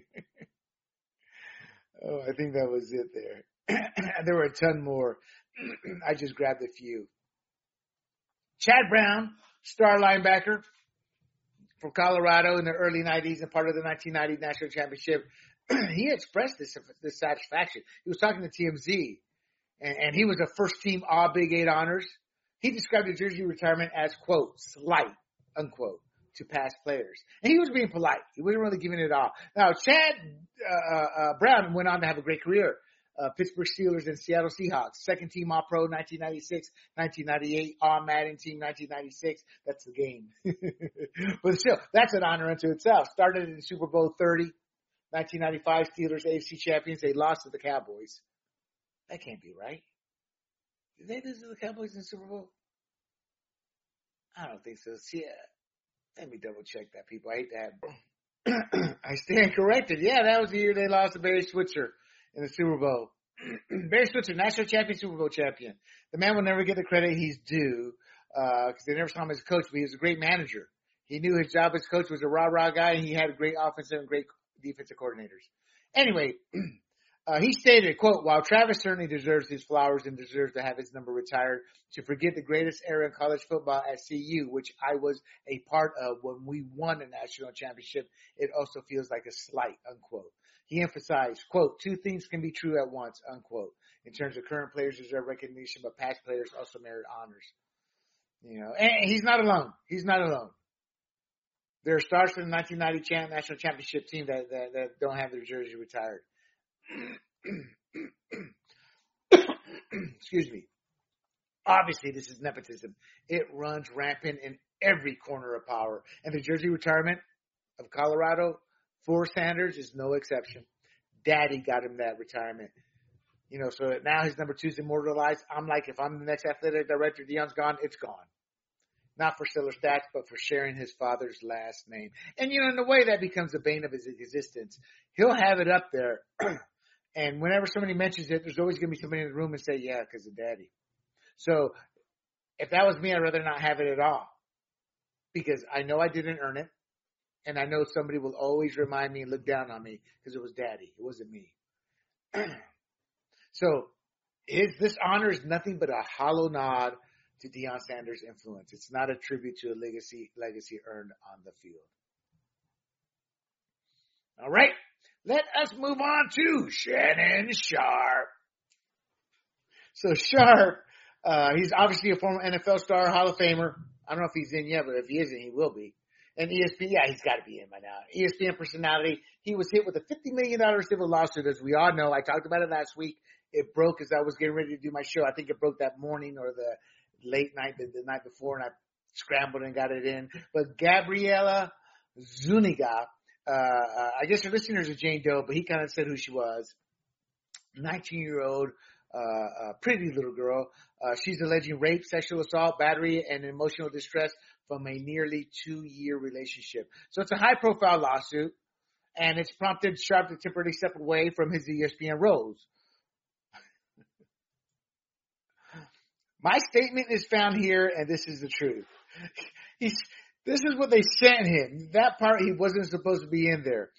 Oh, I think that was it there. There were a ton more. I just grabbed a few. Chad Brown, star linebacker from Colorado in the early 90s and part of the 1990 National Championship. He expressed this satisfaction. He was talking to TMZ, and he was a first-team All-Big 8 honors. He described the jersey retirement as, quote, slight, unquote, to past players. And he was being polite. He wasn't really giving it all. Now, Chad Brown went on to have a great career. Pittsburgh Steelers and Seattle Seahawks. Second team All-Pro 1996, 1998, All-Madden team 1996. That's the game. But still, that's an honor unto itself. Started in Super Bowl 30, 1995, Steelers AFC champions. They lost to the Cowboys. That can't be right. Did they lose to the Cowboys in the Super Bowl? I don't think so. See, let me double check that, people. I hate that. I stand corrected. Yeah, that was the year they lost to Barry Switzer in the Super Bowl. Barry Switzer, national champion, Super Bowl champion. The man will never get the credit he's due because they never saw him as a coach, but he was a great manager. He knew his job as coach was a rah-rah guy, and he had great offensive and great defensive coordinators. Anyway, he stated, quote, while Travis certainly deserves his flowers and deserves to have his number retired, to forget the greatest era in college football at CU, which I was a part of when we won a national championship, it also feels like a slight, unquote. He emphasized, quote, two things can be true at once, unquote. In terms of current players deserve recognition, but past players also merit honors. And he's not alone. He's not alone. There are stars from the 1990 national championship team that don't have their jersey retired. Excuse me. Obviously, this is nepotism. It runs rampant in every corner of power. And the jersey retirement of Colorado for Sanders is no exception. Daddy got him that retirement. So now his number 2 is immortalized. I'm like, if I'm the next athletic director, Deion's gone, it's gone. Not for stellar stats, but for sharing his father's last name. And, in the way that becomes the bane of his existence. He'll have it up there. And whenever somebody mentions it, there's always going to be somebody in the room and say, yeah, because of Daddy. So if that was me, I'd rather not have it at all. Because I know I didn't earn it. And I know somebody will always remind me and look down on me because it was Daddy. It wasn't me. So this honor is nothing but a hollow nod to Deion Sanders' influence. It's not a tribute to a legacy earned on the field. All right. Let us move on to Shannon Sharpe. So Sharpe, he's obviously a former NFL star, Hall of Famer. I don't know if he's in yet, but if he isn't, he will be. And ESPN, yeah, he's got to be in by now. ESPN personality. He was hit with a $50 million civil lawsuit, as we all know. I talked about it last week. It broke as I was getting ready to do my show. I think it broke that morning or the late night, the night before, and I scrambled and got it in. But Gabriella Zuniga, I guess her listeners are Jane Doe, but he kind of said who she was. 19-year-old, pretty little girl. She's alleging rape, sexual assault, battery, and emotional distress from a nearly 2-year relationship. So it's a high-profile lawsuit, and it's prompted Sharpe to temporarily step away from his ESPN roles. My statement is found here, and this is the truth. This is what they sent him. That part, he wasn't supposed to be in there.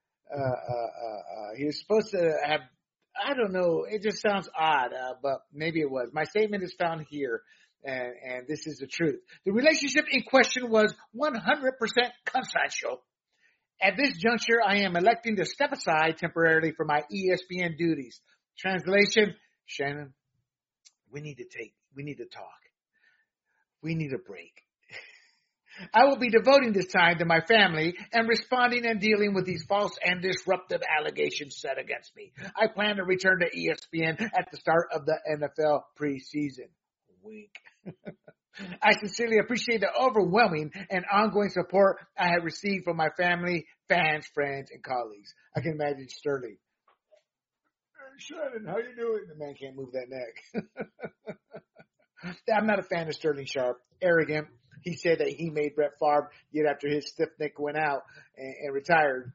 He was supposed to have, I don't know, it just sounds odd, but maybe it was. My statement is found here, and this is the truth. The relationship in question was 100% consensual. At this juncture, I am electing to step aside temporarily for my ESPN duties. Translation, Shannon, we need to talk. We need a break. I will be devoting this time to my family and responding and dealing with these false and disruptive allegations set against me. I plan to return to ESPN at the start of the NFL preseason. Wink. I sincerely appreciate the overwhelming and ongoing support I have received from my family, fans, friends, and colleagues. I can imagine Sterling. Shannon, how you doing? The man can't move that neck. I'm not a fan of Sterling Sharp. Arrogant. He said that he made Brett Favre get after his stiff neck went out and retired.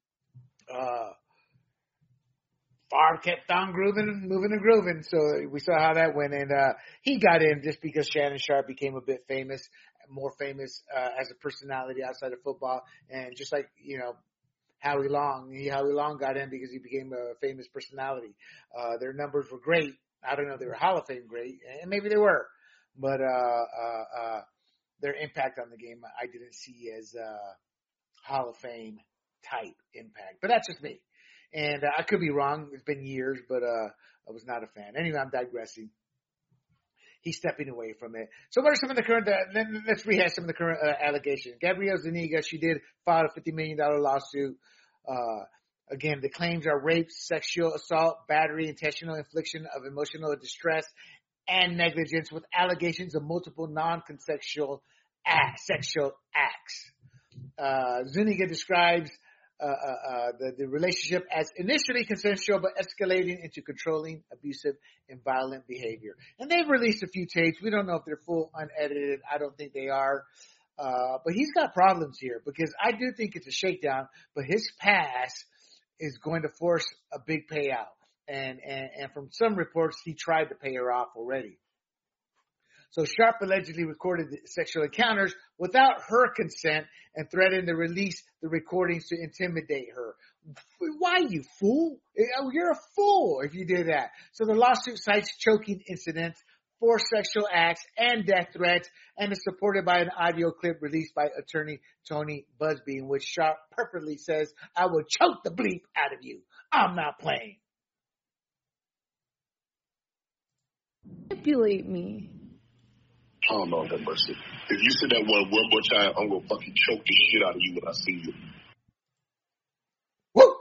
Favre kept on moving and grooving. So we saw how that went. And he got in just because Shannon Sharp became a bit famous, more famous as a personality outside of football. And just like, Howie Long got in because he became a famous personality. Their numbers were great. I don't know if they were Hall of Fame great, and maybe they were. But their impact on the game I didn't see as Hall of Fame type impact. But that's just me. And I could be wrong. It's been years, but I was not a fan. Anyway, I'm digressing. He's stepping away from it. So what are some of the current, let's rehash some of the current allegations. Gabrielle Zuniga, she did file a $50 million lawsuit. Again, the claims are rape, sexual assault, battery, intentional infliction of emotional distress, and negligence with allegations of multiple non-consensual sexual acts. Zuniga describes the relationship as initially consensual but escalating into controlling, abusive, and violent behavior. And they've released a few tapes. We don't know if they're full unedited. I don't think they are. But he's got problems here because I do think it's a shakedown, but his past is going to force a big payout. And from some reports, he tried to pay her off already. So Sharp allegedly recorded the sexual encounters without her consent and threatened to release the recordings to intimidate her. Why, you fool? You're a fool if you did that. So the lawsuit cites choking incidents, forced sexual acts, and death threats, and is supported by an audio clip released by attorney Tony Busby, in which Sharp purposely says, "I will choke the bleep out of you. I'm not playing." Manipulate me. Oh, Lord have mercy. If you said that one more time, I'm going to fucking choke the shit out of you when I see you. Woo!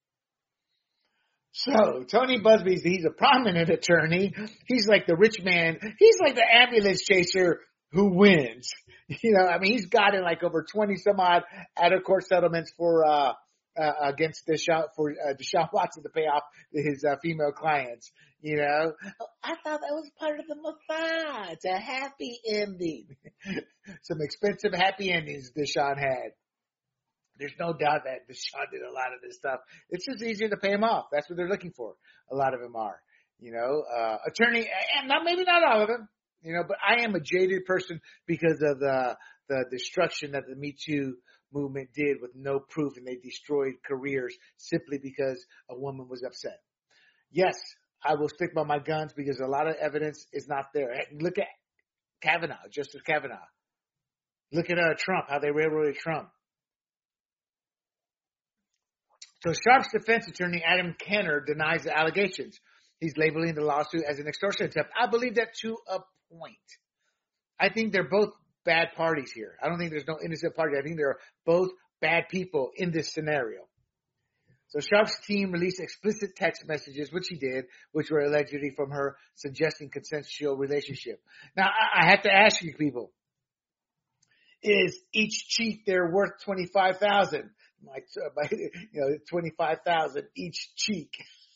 So, Tony Busby, he's a prominent attorney. He's like the rich man. He's like the ambulance chaser who wins. He's gotten like over 20 some odd out-of-court settlements for against Deshaun Watson to pay off his female clients. I thought that was part of the massage, a happy ending. Some expensive happy endings Deshaun had. There's no doubt that Deshaun did a lot of this stuff. It's just easier to pay him off. That's what they're looking for. A lot of them are, attorney, and maybe not all of them, but I am a jaded person because of the destruction that the Me Too movement did with no proof, and they destroyed careers simply because a woman was upset. Yes, I will stick by my guns because a lot of evidence is not there. Look at Kavanaugh, Justice Kavanaugh. Look at Trump, how they railroaded Trump. So Sharp's defense attorney, Adam Kenner, denies the allegations. He's labeling the lawsuit as an extortion attempt. I believe that to a point. I think they're both bad parties here. I don't think there's no innocent party. I think they're both bad people in this scenario. So Sharp's team released explicit text messages, which he did, which were allegedly from her suggesting consensual relationship. Now, I have to ask you people, is each cheek there worth $25,000? Like, 25,000 each cheek.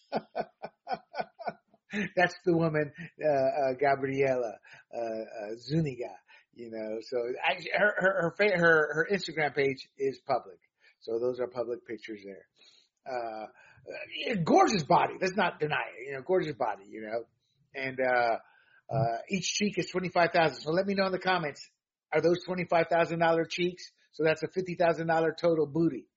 That's the woman, Gabriella Zuniga. So her Instagram page is public. So those are public pictures there. Gorgeous body. Let's not deny it. Gorgeous body. And each cheek is $25,000. So let me know in the comments. Are those $25,000 cheeks? So that's a $50,000 total booty.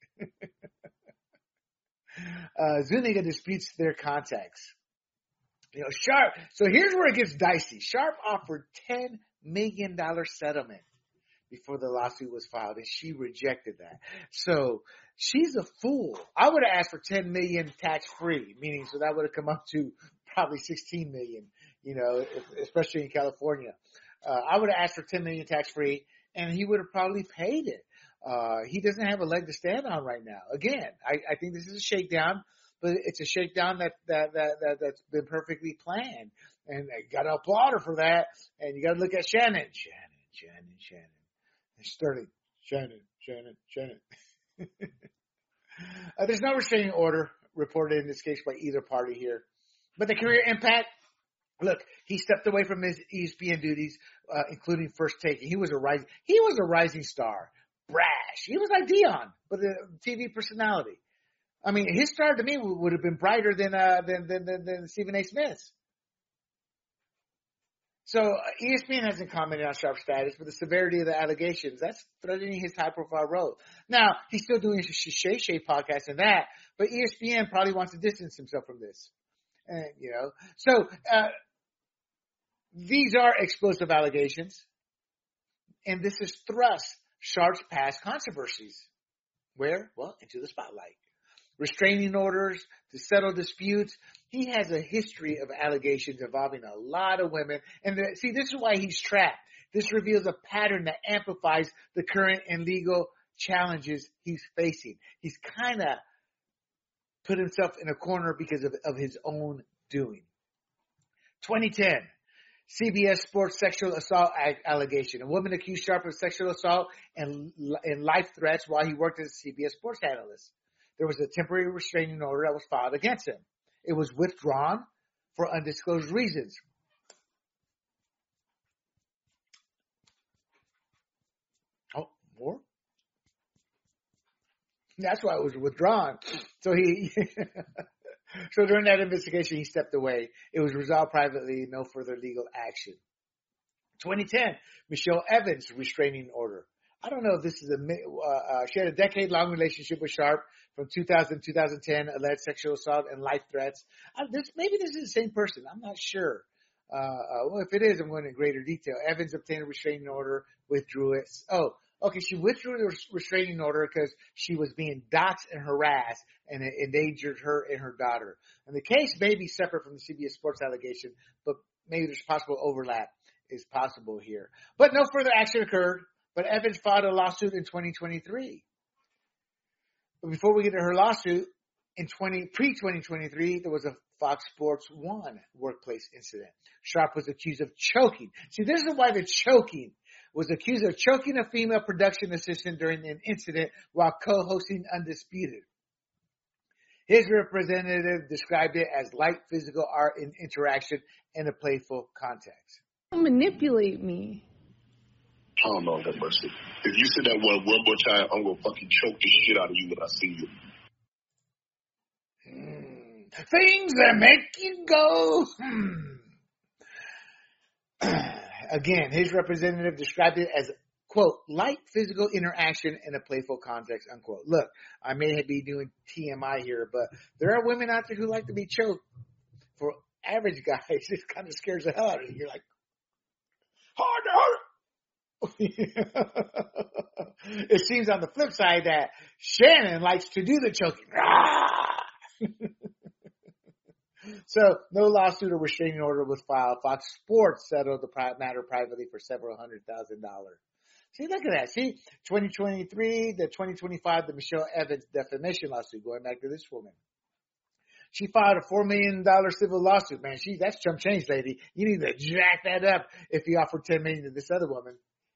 Zuniga disputes their contacts. Sharp. So here's where it gets dicey. Sharp offered $10 million settlement before the lawsuit was filed, and she rejected that. So she's a fool. I would have asked for $10 million tax-free, meaning so that would have come up to probably $16 million. Especially in California. I would have asked for $10 million tax-free, and he would have probably paid it. He doesn't have a leg to stand on right now. Again, I think this is a shakedown. but it's a shakedown that's been perfectly planned. And I got to applaud her for that. And you got to look at Shannon. Sterling. Shannon. There's no restraining order reported in this case by either party here. But the career impact, look, he stepped away from his ESPN duties, including First Take. He was a rising star. Brash. He was like Dion, but a TV personality. I mean, his star to me would have been brighter than Stephen A. Smith's. So ESPN hasn't commented on Sharp's status, but the severity of the allegations, that's threatening his high-profile role. Now, he's still doing a Shay Shay podcast and that, but ESPN probably wants to distance himself from this. So these are explosive allegations, and this has thrust Sharp's past controversies. Where? Well, into the spotlight. Restraining orders to settle disputes. He has a history of allegations involving a lot of women. And this is why he's trapped. This reveals a pattern that amplifies the current and legal challenges he's facing. He's kind of put himself in a corner because of his own doing. 2010, CBS Sports sexual assault allegation. A woman accused Sharp of sexual assault and life threats while he worked as a CBS Sports analyst. There was a temporary restraining order that was filed against him. It was withdrawn for undisclosed reasons. Oh, more? That's why it was withdrawn. So so during that investigation, he stepped away. It was resolved privately, no further legal action. 2010, Michelle Evans restraining order. I don't know if this is she had a decade-long relationship with Sharp from 2000 to 2010, alleged sexual assault and life threats. Maybe this is the same person. I'm not sure. Well, if it is, I'm going into greater detail. Evans obtained a restraining order, withdrew it. Oh, okay. She withdrew the restraining order because she was being doxxed and harassed, and it endangered her and her daughter. And the case may be separate from the CBS Sports allegation, but maybe there's possible overlap is possible here. But no further action occurred. But Evans filed a lawsuit in 2023. But before we get to her lawsuit, in pre-2023, there was a Fox Sports 1 workplace incident. Sharp was accused of choking. See, this is why the choking was accused of choking a female production assistant during an incident while co-hosting Undisputed. His representative described it as light physical art in interaction in a playful context. Manipulate me. Oh, Lord have mercy. If you said that one more time, I'm going to fucking choke the shit out of you when I see you. Things that make you go, Again, his representative described it as, quote, light physical interaction in a playful context, unquote. Look, I may be doing TMI here, but there are women out there who like to be choked. For average guys, it kind of scares the hell out of you. You're like, harder. It seems on the flip side that Shannon likes to do the choking. So no lawsuit or restraining order was filed. Fox Sports settled the matter privately for several $100,000. See, look at that. See, 2023, the 2025, the Michelle Evans defamation lawsuit, going back to this woman. She filed a $4 million civil lawsuit, man. That's chump change, lady. You need to jack that up if you offered $10 million to this other woman.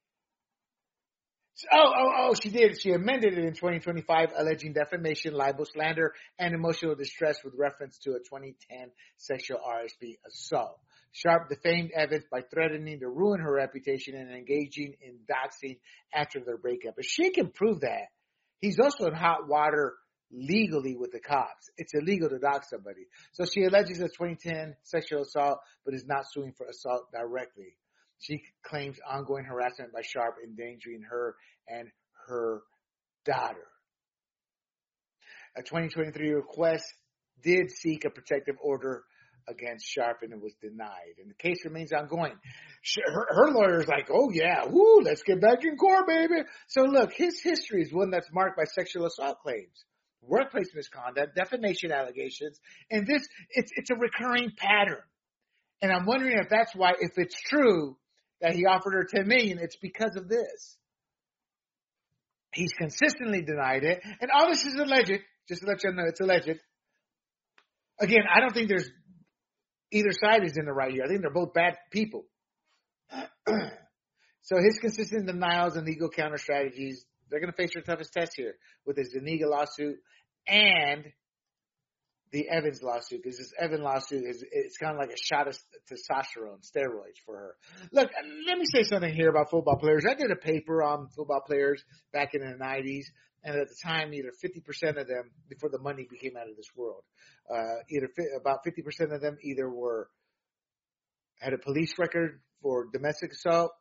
She did. She amended it in 2025, alleging defamation, libel, slander, and emotional distress with reference to a 2010 sexual RSP assault. Sharp defamed Evans by threatening to ruin her reputation and engaging in doxing after their breakup. If she can prove that, he's also in hot water legally with the cops. It's illegal to dox somebody. So she alleges a 2010 sexual assault, but is not suing for assault directly. She claims ongoing harassment by Sharp, endangering her and her daughter. A 2023 request did seek a protective order against Sharp, and it was denied. And the case remains ongoing. Her lawyer's like, oh, yeah, woo, let's get back in court, baby. So, look, his history is one that's marked by sexual assault claims, workplace misconduct, defamation allegations, and it's a recurring pattern. And I'm wondering if that's why, if it's true that he offered her $10 million, it's because of this. He's consistently denied it. And all this is alleged. Just to let you know, it's alleged. Again, I don't think there's either side is in the right here. I think they're both bad people. So his consistent denials and legal counter strategies, they're going to face their toughest test here with the Zuniga lawsuit and the Evans lawsuit, because this Evans lawsuit it's kind of like a shot of testosterone, steroids for her. Look, let me say something here about football players. I did a paper on football players back in the 90s, and at the time, either 50% of them, before the money became out of this world, about 50% of them either had a police record for domestic assault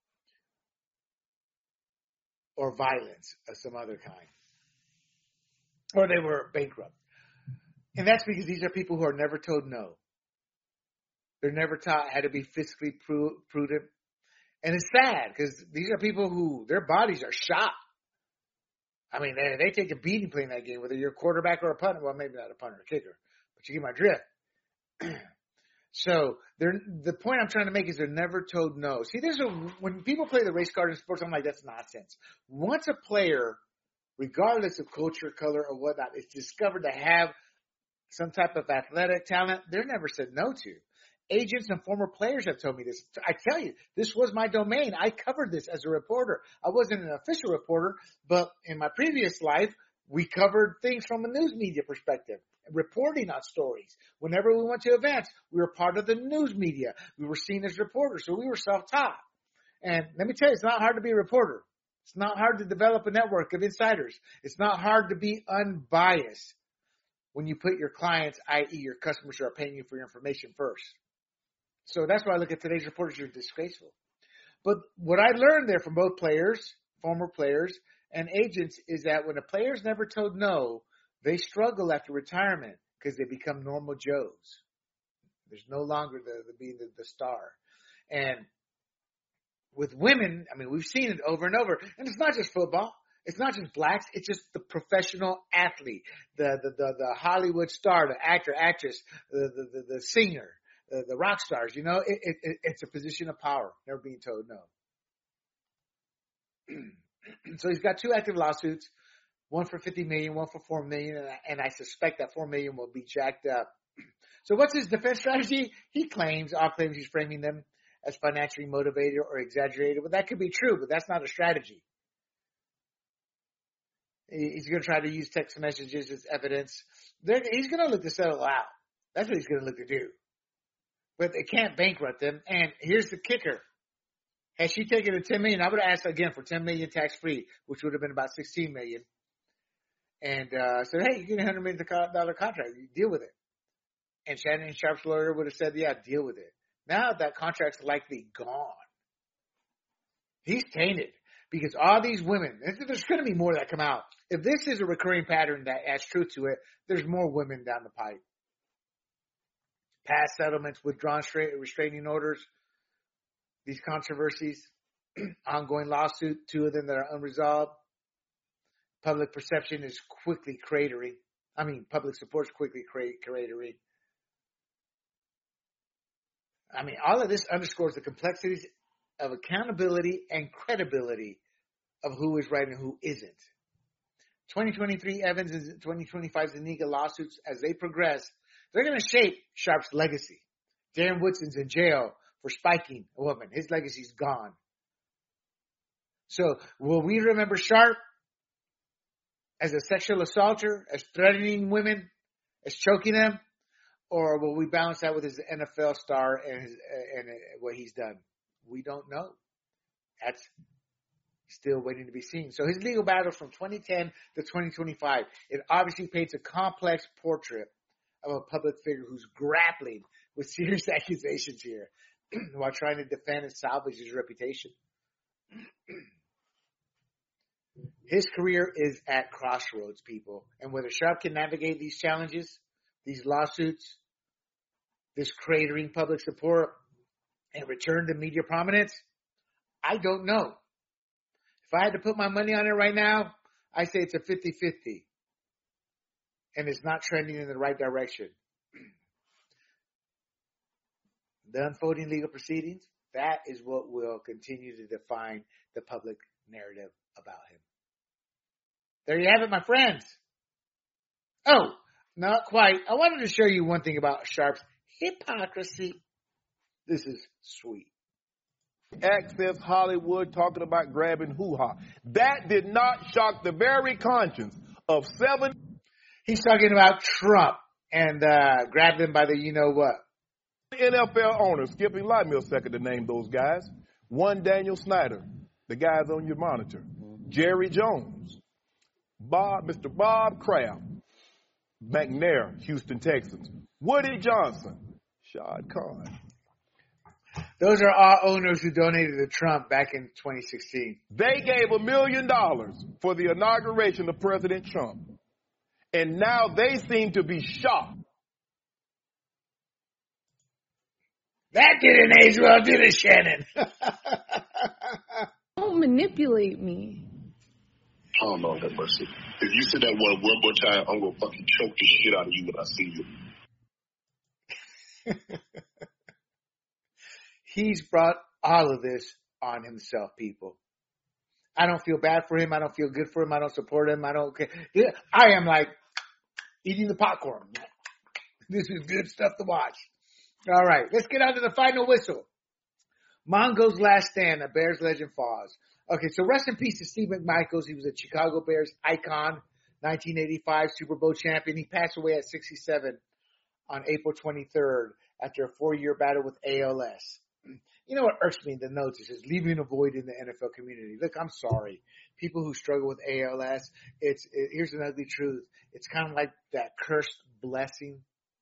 or violence of some other kind, or they were bankrupt. And that's because these are people who are never told no. They're never taught how to be fiscally prudent. And it's sad because these are people who their bodies are shot. I mean, they take a beating playing that game, whether you're a quarterback or a punter. Well, maybe not a punter, a kicker, but you get my drift. So the point I'm trying to make is they're never told no. See, when people play the race card in sports, I'm like, that's nonsense. Once a player, regardless of culture, color, or whatnot, is discovered to have some type of athletic talent, they're never said no to. Agents and former players have told me this. I tell you, this was my domain. I covered this as a reporter. I wasn't an official reporter, but in my previous life, we covered things from a news media perspective, reporting on stories. Whenever we went to events, we were part of the news media. We were seen as reporters, so we were self-taught. And let me tell you, it's not hard to be a reporter. It's not hard to develop a network of insiders. It's not hard to be unbiased when you put your clients, i.e. your customers who are paying you for your information first. So that's why I look at today's reporters are disgraceful. But what I learned there from both players, former players, and agents is that when a player's never told no, they struggle after retirement because they become normal Joes. There's no longer being the star. And with women, I mean, we've seen it over and over. And it's not just football. It's not just blacks. It's just the professional athlete, the Hollywood star, the actor, actress, the singer, the rock stars. You know, it's a position of power, never being told no. So he's got 2 active lawsuits, one for $50 million, one for $4 million, and I suspect that $4 million will be jacked up. So what's his defense strategy? He claims he's framing them as financially motivated or exaggerated. Well, that could be true, but that's not a strategy. He's going to try to use text messages as evidence. He's going to look to settle out. That's what he's going to look to do. But they can't bankrupt them. And here's the kicker. Had she taken the $10 million, I would have asked again for $10 million tax free, which would have been about $16 million. And said, hey, you get a $100 million contract. You deal with it. And Shannon Sharp's lawyer would have said, yeah, deal with it. Now that contract's likely gone. He's tainted because all these women, there's going to be more that come out. If this is a recurring pattern that adds truth to it, there's more women down the pipe. Past settlements, withdrawn restraining orders, these controversies, ongoing lawsuit, 2 of them that are unresolved. Public perception is quickly cratering. Public support is quickly cratering. All of this underscores the complexities of accountability and credibility of who is right and who isn't. 2023 Evans and 2025 Zuniga lawsuits, as they progress, they're going to shape Sharp's legacy. Darren Woodson's in jail for spiking a woman. His legacy's gone. So will we remember Sharp as a sexual assaulter, as threatening women, as choking them? Or will we balance that with his NFL star and what he's done? We don't know. That's still waiting to be seen. So his legal battle from 2010 to 2025, it obviously paints a complex portrait of a public figure who's grappling with serious accusations here while trying to defend and salvage his reputation. His career is at crossroads, people. And whether Sharp can navigate these challenges, these lawsuits, this cratering public support, and return to media prominence, I don't know. If I had to put my money on it right now, I say it's a 50-50. And it's not trending in the right direction. The unfolding legal proceedings, that is what will continue to define the public narrative about him. There you have it, my friends. Oh, Not quite. I wanted to show you one thing about Sharp's hypocrisy. This is sweet. Access Hollywood talking about grabbing hoo-ha. That did not shock the very conscience of 7. He's talking about Trump and grabbed him by the you-know-what. NFL owners, skipping light me a second to name those guys. One, Daniel Snyder, the guys on your monitor. Jerry Jones, Mr. Bob Kraft, McNair, Houston Texans. Woody Johnson, Shad Khan. Those are all owners who donated to Trump back in 2016. They gave $1 million for the inauguration of President Trump. And now they seem to be shocked. That didn't age well, did it, Shannon? Don't manipulate me. Oh, Lord have mercy. If you said that one more time, I'm going to fucking choke the shit out of you when I see you. He's brought all of this on himself, people. I don't feel bad for him. I don't feel good for him. I don't support him. I don't care. I am like eating the popcorn. This is good stuff to watch. All right, let's get on to the final whistle. Mongo's last stand, a Bears legend falls. Okay, so rest in peace to Steve McMichaels. He was a Chicago Bears icon, 1985 Super Bowl champion. He passed away at 67 on April 23rd after a 4-year battle with ALS. You know what irks me the notes is leaving a void in the NFL community. Look, I'm sorry. People who struggle with ALS, here's an ugly truth. It's kind of like that cursed blessing.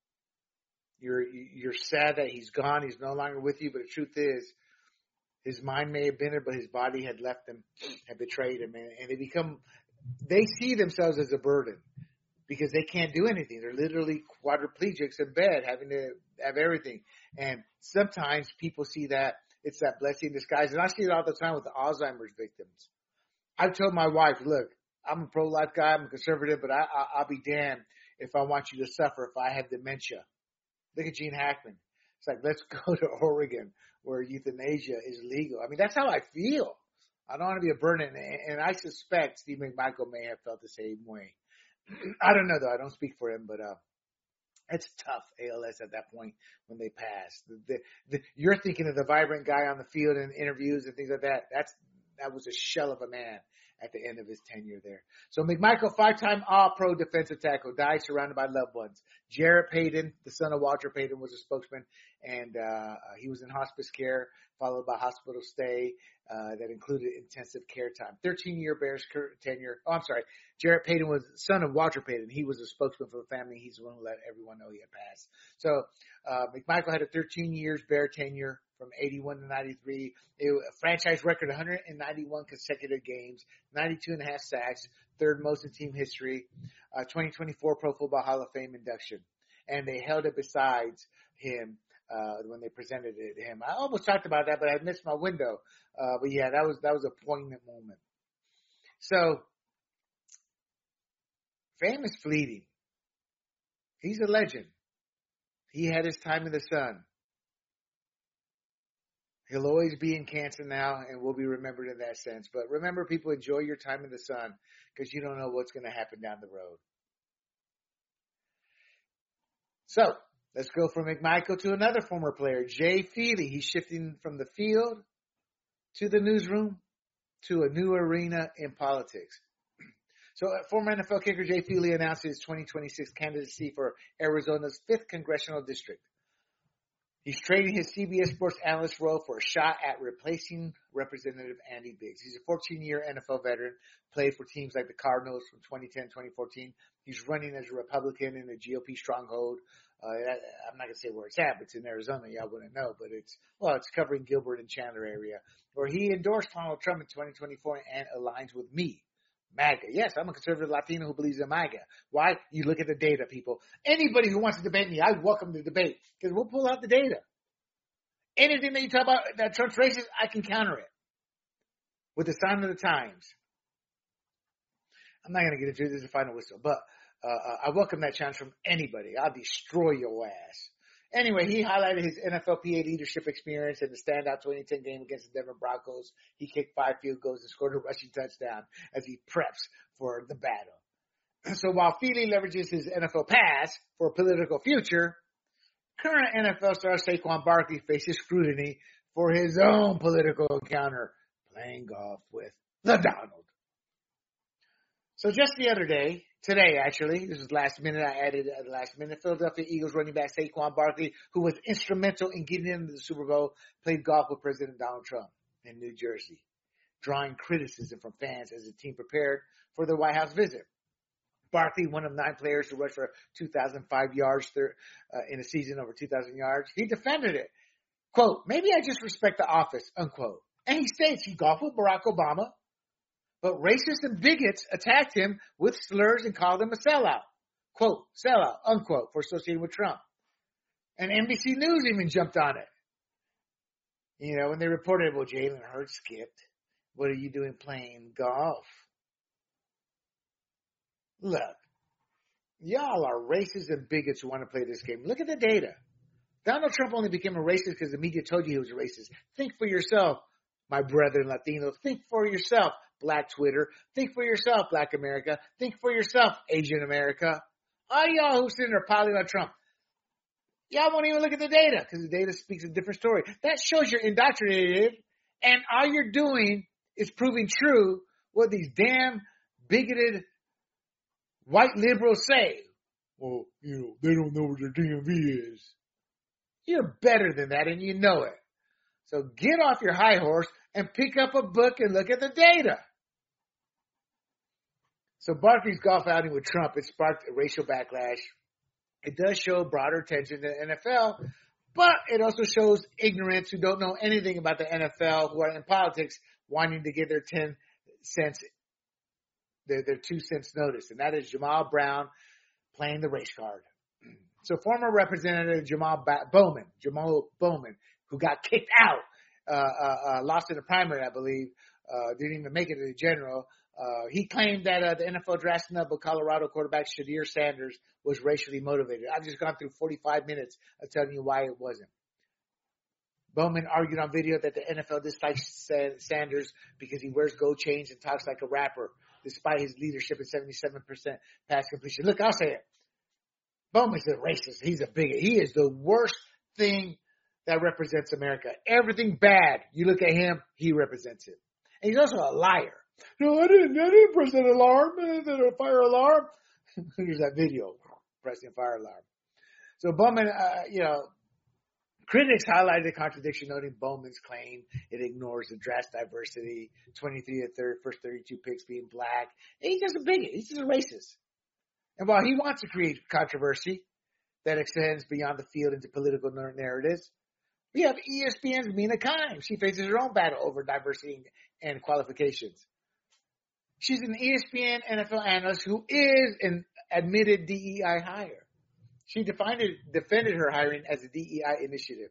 You're sad that he's gone. He's no longer with you. But the truth is, his mind may have been there, but his body had left him, had betrayed him. And they see themselves as a burden because they can't do anything. They're literally quadriplegics in bed, having to have everything. And sometimes people see that it's that blessing in disguise. And I see it all the time with the Alzheimer's victims. I've told my wife, look, I'm a pro-life guy. I'm a conservative, but I'll be damned if I want you to suffer if I have dementia. Look at Gene Hackman. It's like, let's go to Oregon where euthanasia is legal. I mean, that's how I feel. I don't want to be a burden. And I suspect Steve McMichael may have felt the same way. I don't know, though. I don't speak for him, but it's tough, ALS, at that point when they pass. You're thinking of the vibrant guy on the field and interviews and things like that. That was a shell of a man at the end of his tenure there. So McMichael, 5-time All-Pro defensive tackle, died surrounded by loved ones. Jarrett Payton, the son of Walter Payton, was a spokesman, and he was in hospice care, followed by hospital stay that included intensive care time. 13-year Bears tenure. Oh, I'm sorry. Jarrett Payton was the son of Walter Payton. He was a spokesman for the family. He's the one who let everyone know he had passed. So McMichael had a 13 years Bear tenure from 81 to 93. A franchise record 191 consecutive games, 92 and a half sacks, third most in team history, 2024 Pro Football Hall of Fame induction. And they held it besides him when they presented it to him. I almost talked about that, but I missed my window. But yeah, that was a poignant moment. So, fame is fleeting. He's a legend. He had his time in the sun. He'll always be in Canton now and will be remembered in that sense. But remember, people, enjoy your time in the sun because you don't know what's going to happen down the road. So, let's go from McMichael to another former player, Jay Feely. He's shifting from the field to the newsroom to a new arena in politics. So, former NFL kicker Jay Feely announced his 2026 candidacy for Arizona's 5th congressional district. He's trading his CBS Sports analyst role for a shot at replacing Representative Andy Biggs. He's a 14-year NFL veteran, played for teams like the Cardinals from 2010, 2014. He's running as a Republican in a GOP stronghold. I'm not going to say where it's at, but it's in Arizona. Y'all wouldn't know, but it's covering Gilbert and Chandler area, where he endorsed Donald Trump in 2024 and aligns with me. MAGA. Yes, I'm a conservative Latino who believes in MAGA. Why? You look at the data, people. Anybody who wants to debate me, I welcome the debate because we'll pull out the data. Anything that you talk about that Trump's racist, I can counter it with the sign of the times. I'm not going to get into it. This is the final whistle, but I welcome that challenge from anybody. I'll destroy your ass. Anyway, he highlighted his NFLPA leadership experience in the standout 2010 game against the Denver Broncos. He kicked 5 field goals and scored a rushing touchdown as he preps for the battle. So while Feely leverages his NFL past for a political future, current NFL star Saquon Barkley faces scrutiny for his own political encounter playing golf with the Donald. So just the other day, today actually, this is last minute, I added at the last minute, Philadelphia Eagles running back Saquon Barkley, who was instrumental in getting into the Super Bowl, played golf with President Donald Trump in New Jersey, drawing criticism from fans as the team prepared for the White House visit. Barkley, one of 9 players to rush for 2,005 yards in a season over 2,000 yards, he defended it. Quote, maybe I just respect the office, unquote. And he states he golfed with Barack Obama, but racists and bigots attacked him with slurs and called him a sellout. Quote, sellout, unquote, for associating with Trump. And NBC News even jumped on it. You know, when they reported, well, Jalen Hurts skipped. What are you doing playing golf? Look, y'all are racists and bigots who want to play this game. Look at the data. Donald Trump only became a racist because the media told you he was a racist. Think for yourself, my brethren Latinos. Think for yourself, Black Twitter. Think for yourself, Black America. Think for yourself, Asian America. All y'all who sitting there piling on Trump, y'all won't even look at the data because the data speaks a different story. That shows you're indoctrinated, and all you're doing is proving true what these damn bigoted white liberals say. Well, you know, they don't know what their DMV is. You're better than that, and you know it. So get off your high horse and pick up a book and look at the data. So Barkley's golf outing with Trump, it sparked a racial backlash. It does show broader attention to the NFL, but it also shows ignorance who don't know anything about the NFL, who are in politics, wanting to get their 10 cents, their 2 cents notice. And that is Jamal Brown playing the race card. So former Representative Jamal Bowman, who got kicked out, lost in the primary, I believe, didn't even make it to the general. He claimed that the NFL draft snub of Colorado quarterback Shedeur Sanders was racially motivated. I've just gone through 45 minutes of telling you why it wasn't. Bowman argued on video that the NFL dislikes Sanders because he wears gold chains and talks like a rapper, despite his leadership at 77% pass completion. Look, I'll say it. Bowman's a racist. He's a bigot. He is the worst thing that represents America. Everything bad, you look at him, he represents it. And he's also a liar. No, I didn't press that alarm. That fire alarm. Here's that video, pressing a fire alarm. So Bowman, critics highlighted the contradiction, noting Bowman's claim it ignores the draft diversity, 23 of the first 32 picks being black. And he's just a bigot. He's just a racist. And while he wants to create controversy that extends beyond the field into political narratives, we have ESPN's Mina Kimes. She faces her own battle over diversity and qualifications. She's an ESPN NFL analyst who is an admitted DEI hire. She defended her hiring as a DEI initiative.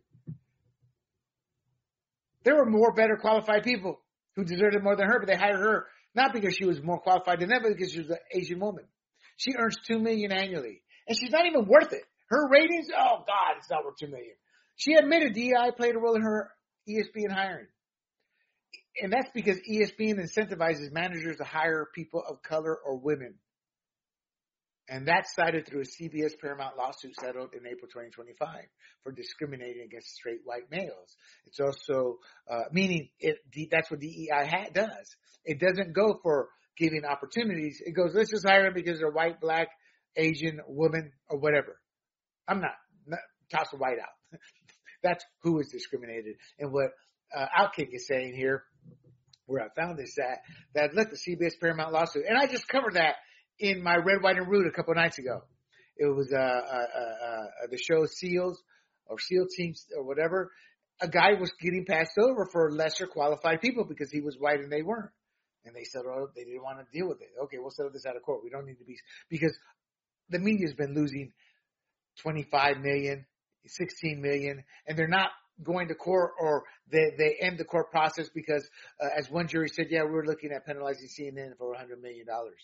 There were more better qualified people who deserved it more than her, but they hired her not because she was more qualified than them, but because she was an Asian woman. She earns $2 million annually, and she's not even worth it. Her ratings, oh God, it's not worth $2 million. She admitted DEI played a role in her ESPN hiring. And that's because ESPN incentivizes managers to hire people of color or women. And that's cited through a CBS Paramount lawsuit settled in April 2025 for discriminating against straight white males. It's also, that's what DEI does. It doesn't go for giving opportunities. It goes, let's just hire them because they're white, black, Asian, woman, or whatever. I'm not toss the white out. That's who is discriminated. And what Outkick is saying here, where I found this that look, the CBS Paramount lawsuit, and I just covered that in my Red, White, and Root a couple of nights ago. It was the show SEALs or SEAL teams or whatever. A guy was getting passed over for lesser qualified people because he was white and they weren't. And they said, oh, they didn't want to deal with it. Okay, we'll settle this out of court. We don't need to be, because the media's been losing 25 million, 16 million, and they're not going to court, or they end the court process because, as one jury said, yeah, we're looking at penalizing CNN for $100 million.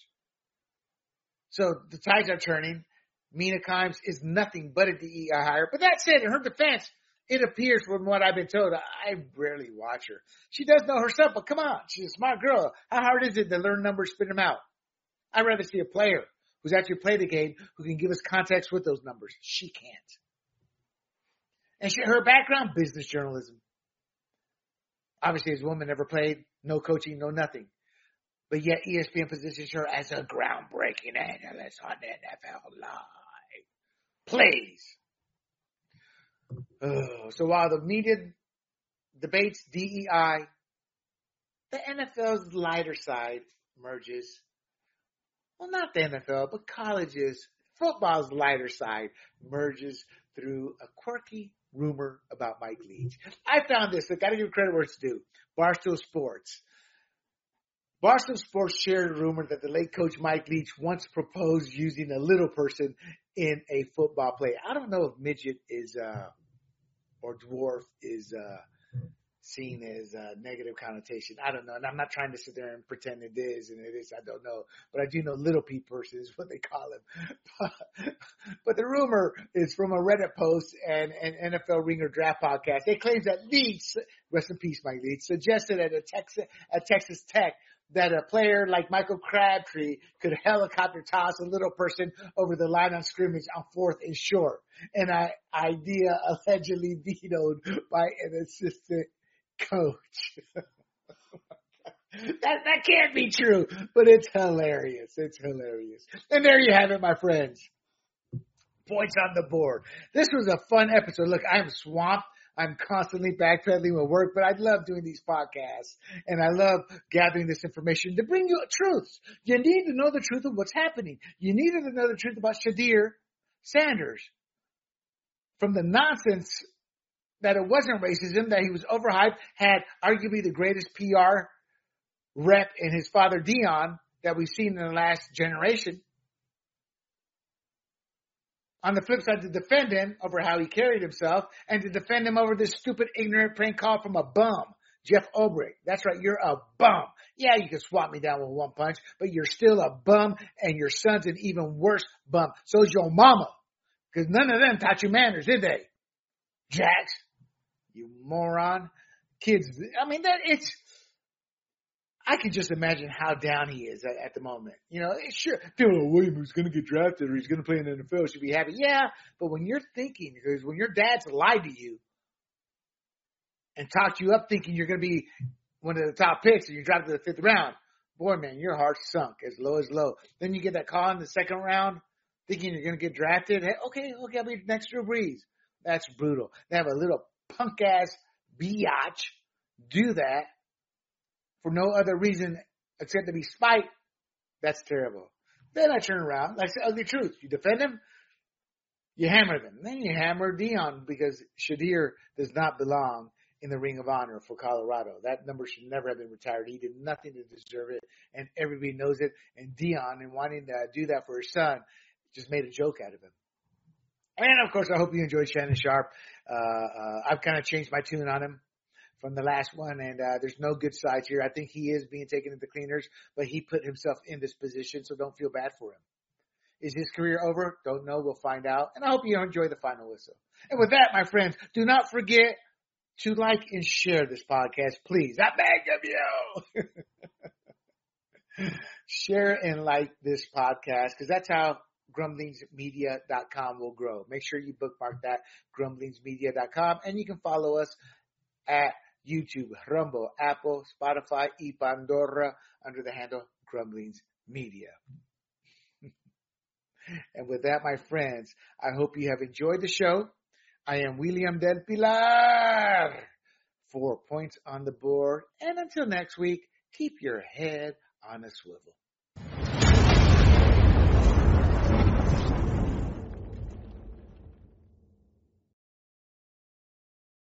So the tides are turning. Mina Kimes is nothing but a DEI hire. But that said, in her defense, it appears from what I've been told, I rarely watch her. She does know her stuff, but come on, she's a smart girl. How hard is it to learn numbers, spit them out? I'd rather see a player who's actually played the game, who can give us context with those numbers. She can't. And her background, business journalism. Obviously, as a woman, never played, no coaching, no nothing. But yet ESPN positions her as a groundbreaking analyst on NFL Live. Plays. So while the media debates DEI, the NFL's lighter side merges. Well, not the NFL, but colleges. Football's lighter side merges through a quirky rumor about Mike Leach. I found this. I got to give credit where it's due. Barstool Sports. Barstool Sports shared a rumor that the late coach Mike Leach once proposed using a little person in a football play. I don't know if midget is or dwarf is seen as a negative connotation. I don't know. And I'm not trying to sit there and pretend it is and it is. I don't know. But I do know little P person is what they call him. But the rumor is from a Reddit post and an NFL Ringer Draft podcast. They claim that Leach, rest in peace, Mike Leach, suggested at Texas Tech that a player like Michael Crabtree could helicopter toss a little person over the line on scrimmage on 4th and short. An idea allegedly vetoed by an assistant coach. That can't be true, but it's hilarious. It's hilarious. And there you have it, my friends. Points on the board. This was a fun episode. Look, I'm swamped. I'm constantly backpedaling with work, but I love doing these podcasts, and I love gathering this information to bring you truths. You need to know the truth of what's happening. You needed to know the truth about Shadir Sanders. From the nonsense that it wasn't racism, that he was overhyped, had arguably the greatest PR rep in his father Dion that we've seen in the last generation. On the flip side, to defend him over how he carried himself and to defend him over this stupid, ignorant prank call from a bum, Jeff Ulbrich. That's right, you're a bum. Yeah, you can swat me down with one punch, but you're still a bum, and your son's an even worse bum. So is your mama, because none of them taught you manners, did they? Jax, you moron. Kids, I mean, I can just imagine how down he is at the moment. You know, sure, Dylan Williams is going to get drafted or he's going to play in the NFL, should be happy. Yeah, but when you're thinking, because when your dad's lied to you and talked you up thinking you're going to be one of the top picks and you drop to the 5th round, boy, man, your heart's sunk as low as low. Then you get that call in the 2nd round thinking you're going to get drafted. Hey, okay, I'll be next Drew Brees. That's brutal. They have a little punk-ass biatch do that for no other reason except to be spite. That's terrible. Then I turn around, like the ugly truth. You defend him, you hammer them. Then you hammer Dion because Shadir does not belong in the Ring of Honor for Colorado. That number should never have been retired. He did nothing to deserve it, and everybody knows it. And Dion, in wanting to do that for his son, just made a joke out of him. And, of course, I hope you enjoyed Shannon Sharpe. I've kind of changed my tune on him from the last one, and there's no good sides here. I think he is being taken into cleaners, but he put himself in this position, so don't feel bad for him. Is his career over? Don't know. We'll find out. And I hope you enjoy the final whistle. And with that, my friends, do not forget to like and share this podcast, please. I beg of you. Share and like this podcast, because that's how grumblingsmedia.com will grow. Make sure you bookmark that, grumblingsmedia.com, and you can follow us at YouTube, Rumble, Apple, Spotify, y Pandora under the handle Grumblings Media. And with that, my friends, I hope you have enjoyed the show. I am William Del Pilar. 4 points on the board. And until next week, keep your head on a swivel.